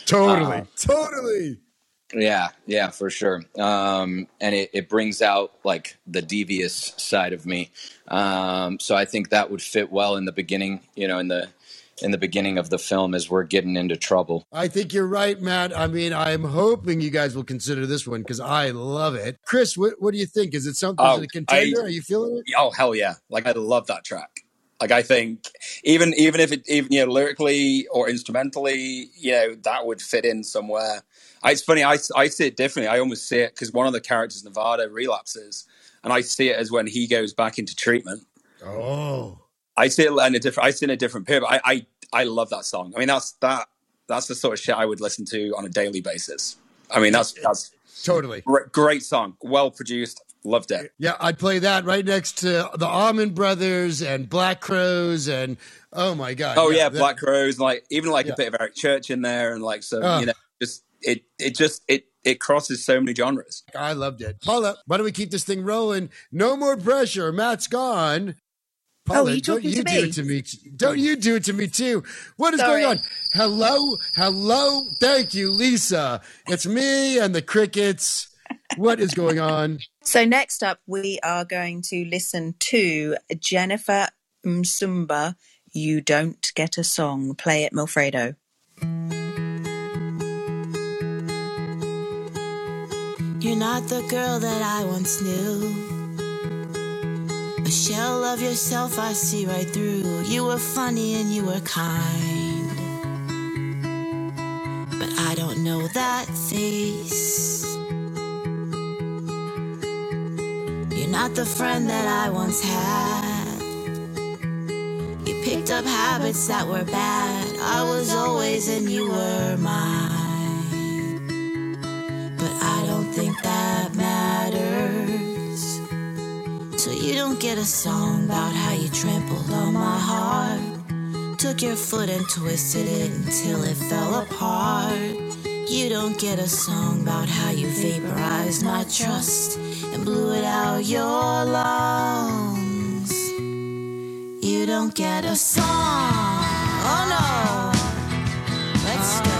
Totally. Yeah, for sure. And it brings out like the devious side of me. So I think that would fit well in the beginning, in the beginning of the film as we're getting into trouble. I think you're right, Matt. I mean, I'm hoping you guys will consider this one because I love it. Chris, what do you think? Is it something a contender? Are you feeling it? Oh, hell yeah. Like, I love that track. Like, I think even if it, lyrically or instrumentally, that would fit in somewhere. It's funny. I see it differently. I almost see it because one of the characters, Nevada, relapses, and I see it as when he goes back into treatment. Oh. I see it in a different period. But I love that song. I mean, that's the sort of shit I would listen to on a daily basis. I mean, that's totally great song, well produced. Loved it. Yeah, I'd play that right next to the Allman Brothers and Black Crowes and oh my god. Oh yeah, Black Crowes, a bit of Eric Church in there, and it crosses so many genres. I loved it. Paula, why don't we keep this thing rolling? No more pressure. Matt's gone. Paula, don't you do it to me. Don't you do it to me too. What is going on? Hello. Thank you, Lisa. It's me and the crickets. What is going on? So next up, we are going to listen to Jennifer Msumba, You Don't Get a Song. Play it, Milfredo. You're not the girl that I once knew. A shell of yourself I see right through. You were funny and you were kind, but I don't know that face. You're not the friend that I once had. You picked up habits that were bad. I was always and you were mine, but I don't think that matters. So you don't get a song about how you trampled on my heart, took your foot and twisted it until it fell apart. You don't get a song about how you vaporized my trust and blew it out your lungs. You don't get a song. Oh no. Let's go.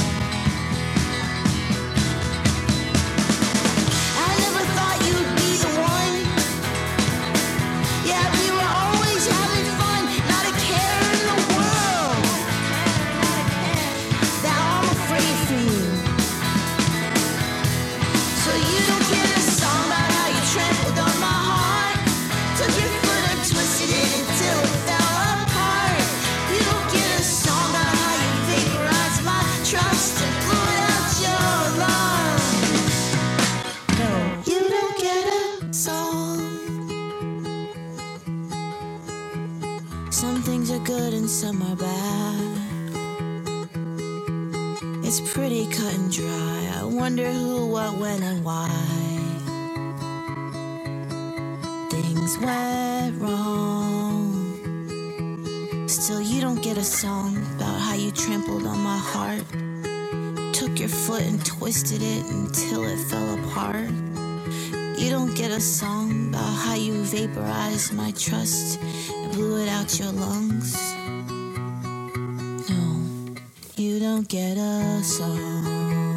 Some are bad. It's pretty cut and dry. I wonder wonder who, what, when, and why things went wrong. Still, you don't get a song about how you trampled on my heart, took your foot and twisted it until it fell apart. You don't get a song about how you vaporized my trust and blew it out your lungs. No, you don't get a song.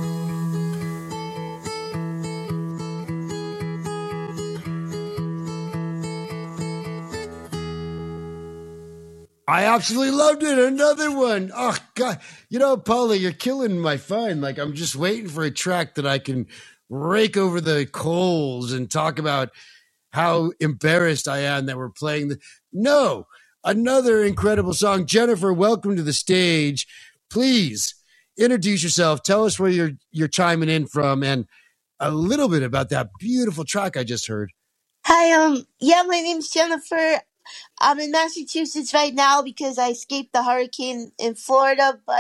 I absolutely loved it. Another one. Oh, God. You know, Paula, you're killing my fun. Like, I'm just waiting for a track that I can rake over the coals and talk about how embarrassed I am that we're playing No, another incredible song. Jennifer, welcome to the stage. Please introduce yourself. Tell us where you're chiming in from and a little bit about that beautiful track I just heard. Hi, yeah, my name's Jennifer. I'm in Massachusetts right now because I escaped the hurricane in Florida, but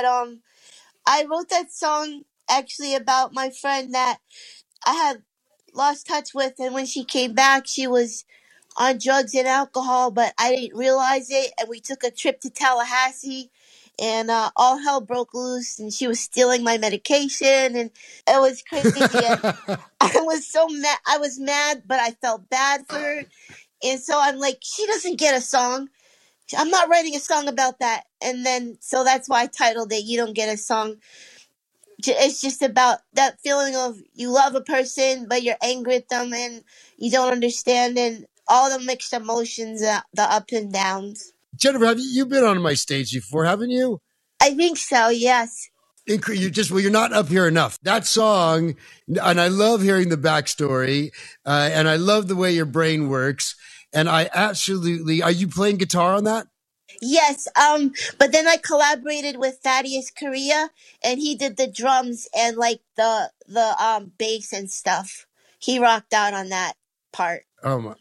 I wrote that song actually about my friend that I had lost touch with, and when she came back, she was on drugs and alcohol, but I didn't realize it, and we took a trip to Tallahassee, and all hell broke loose, and she was stealing my medication, and it was crazy. I was so mad. I was mad, but I felt bad for her, and so I'm like, she doesn't get a song. I'm not writing a song about that, and then so that's why I titled it "You Don't Get a Song." It's just about that feeling of you love a person, but you're angry at them and you don't understand, and all the mixed emotions, the ups and downs. Jennifer, have you been on my stage before, haven't you? I think so, yes. You're not up here enough. That song, and I love hearing the backstory, and I love the way your brain works, and I absolutely, are you playing guitar on that? Yes, but then I collaborated with Thaddeus Correa, and he did the drums and like the bass and stuff. He rocked out on that part. Oh my!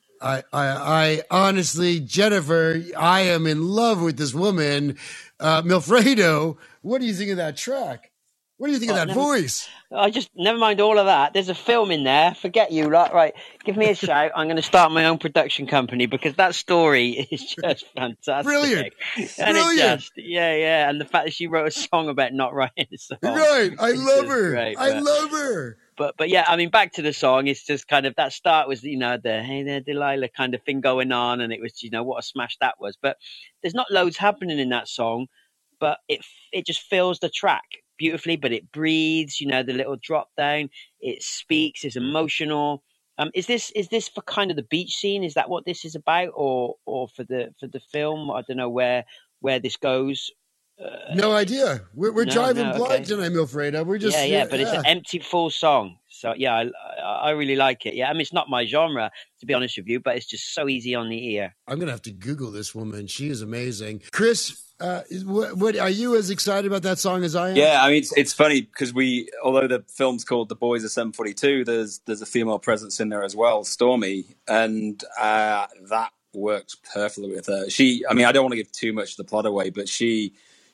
I honestly, Jennifer, I am in love with this woman, Milfredo. What do you think of that track? What do you think of that voice? I just, never mind all of that. There's a film in there. Forget you lot. Right. Give me a shout. I'm going to start my own production company because that story is just fantastic. Brilliant. And Brilliant. Yeah. And the fact that she wrote a song about not writing a song. Right. I love her. Great, I love her. But yeah, I mean, back to the song. It's just kind of, that start was, the hey there, Delilah kind of thing going on. And it was, what a smash that was. But there's not loads happening in that song, but it just fills the track beautifully, but it breathes, the little drop down, it speaks, it's emotional. Is this for kind of the beach scene? Is that what this is about, or for the film? I don't know where this goes. No idea. We're driving blind tonight, Milfredo. We're just but it's an empty full song. So yeah, I really like it. Yeah, I mean, it's not my genre, to be honest with you, but it's just so easy on the ear. I'm gonna have to Google this woman. She is amazing. Chris, what are you as excited about that song as I am? Yeah, I mean, it's funny because although the film's called The Boys of 742, there's a female presence in there as well, Stormy, and that works perfectly with her. I don't want to give too much of the plot away, but she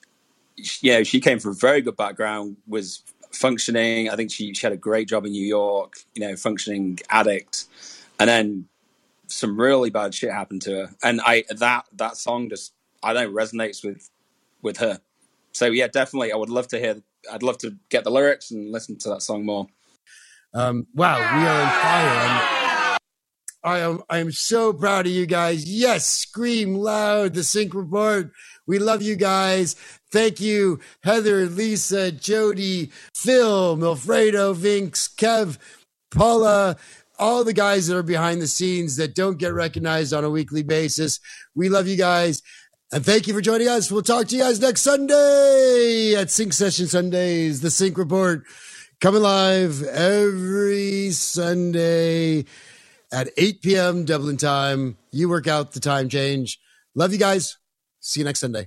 came from a very good background, was functioning. I think she had a great job in New York, functioning addict, and then some really bad shit happened to her. And that song just, I don't resonates with her. So yeah, definitely, I'd love to get the lyrics and listen to that song more. Wow, we are on fire. I am so proud of you guys. Yes, scream loud, the Sync Report. We love you guys. Thank you, Heather, Lisa, Jody, Phil, Milfredo, Vince, Kev, Paula, all the guys that are behind the scenes that don't get recognized on a weekly basis. We love you guys. And thank you for joining us. We'll talk to you guys next Sunday at Sync Session Sundays, the Sync Report, coming live every Sunday at 8 p.m. Dublin time. You work out the time change. Love you guys. See you next Sunday.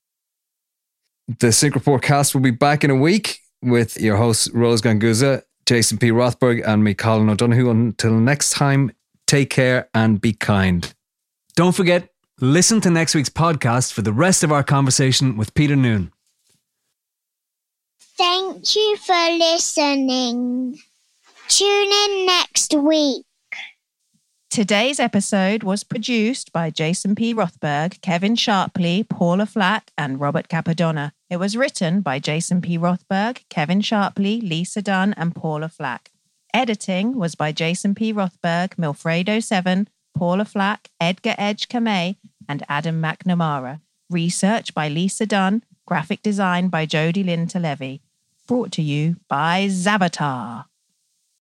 The Sync Report cast will be back in a week with your hosts, Rose Ganguza, Jason P. Rothberg, and me, Colin O'Donoghue. Until next time, take care and be kind. Don't forget, listen to next week's podcast for the rest of our conversation with Peter Noone. Thank you for listening. Tune in next week. Today's episode was produced by Jason P. Rothberg, Kevin Sharpley, Paula Flack, and Robert Capadonna. It was written by Jason P. Rothberg, Kevin Sharpley, Lisa Dunn, and Paula Flack. Editing was by Jason P. Rothberg, Milfredo7, Paula Flack, Edgar Edge Kamei, and Adam McNamara. Research by Lisa Dunn. Graphic design by Jody Lynn Levy. Brought to you by Zavatar.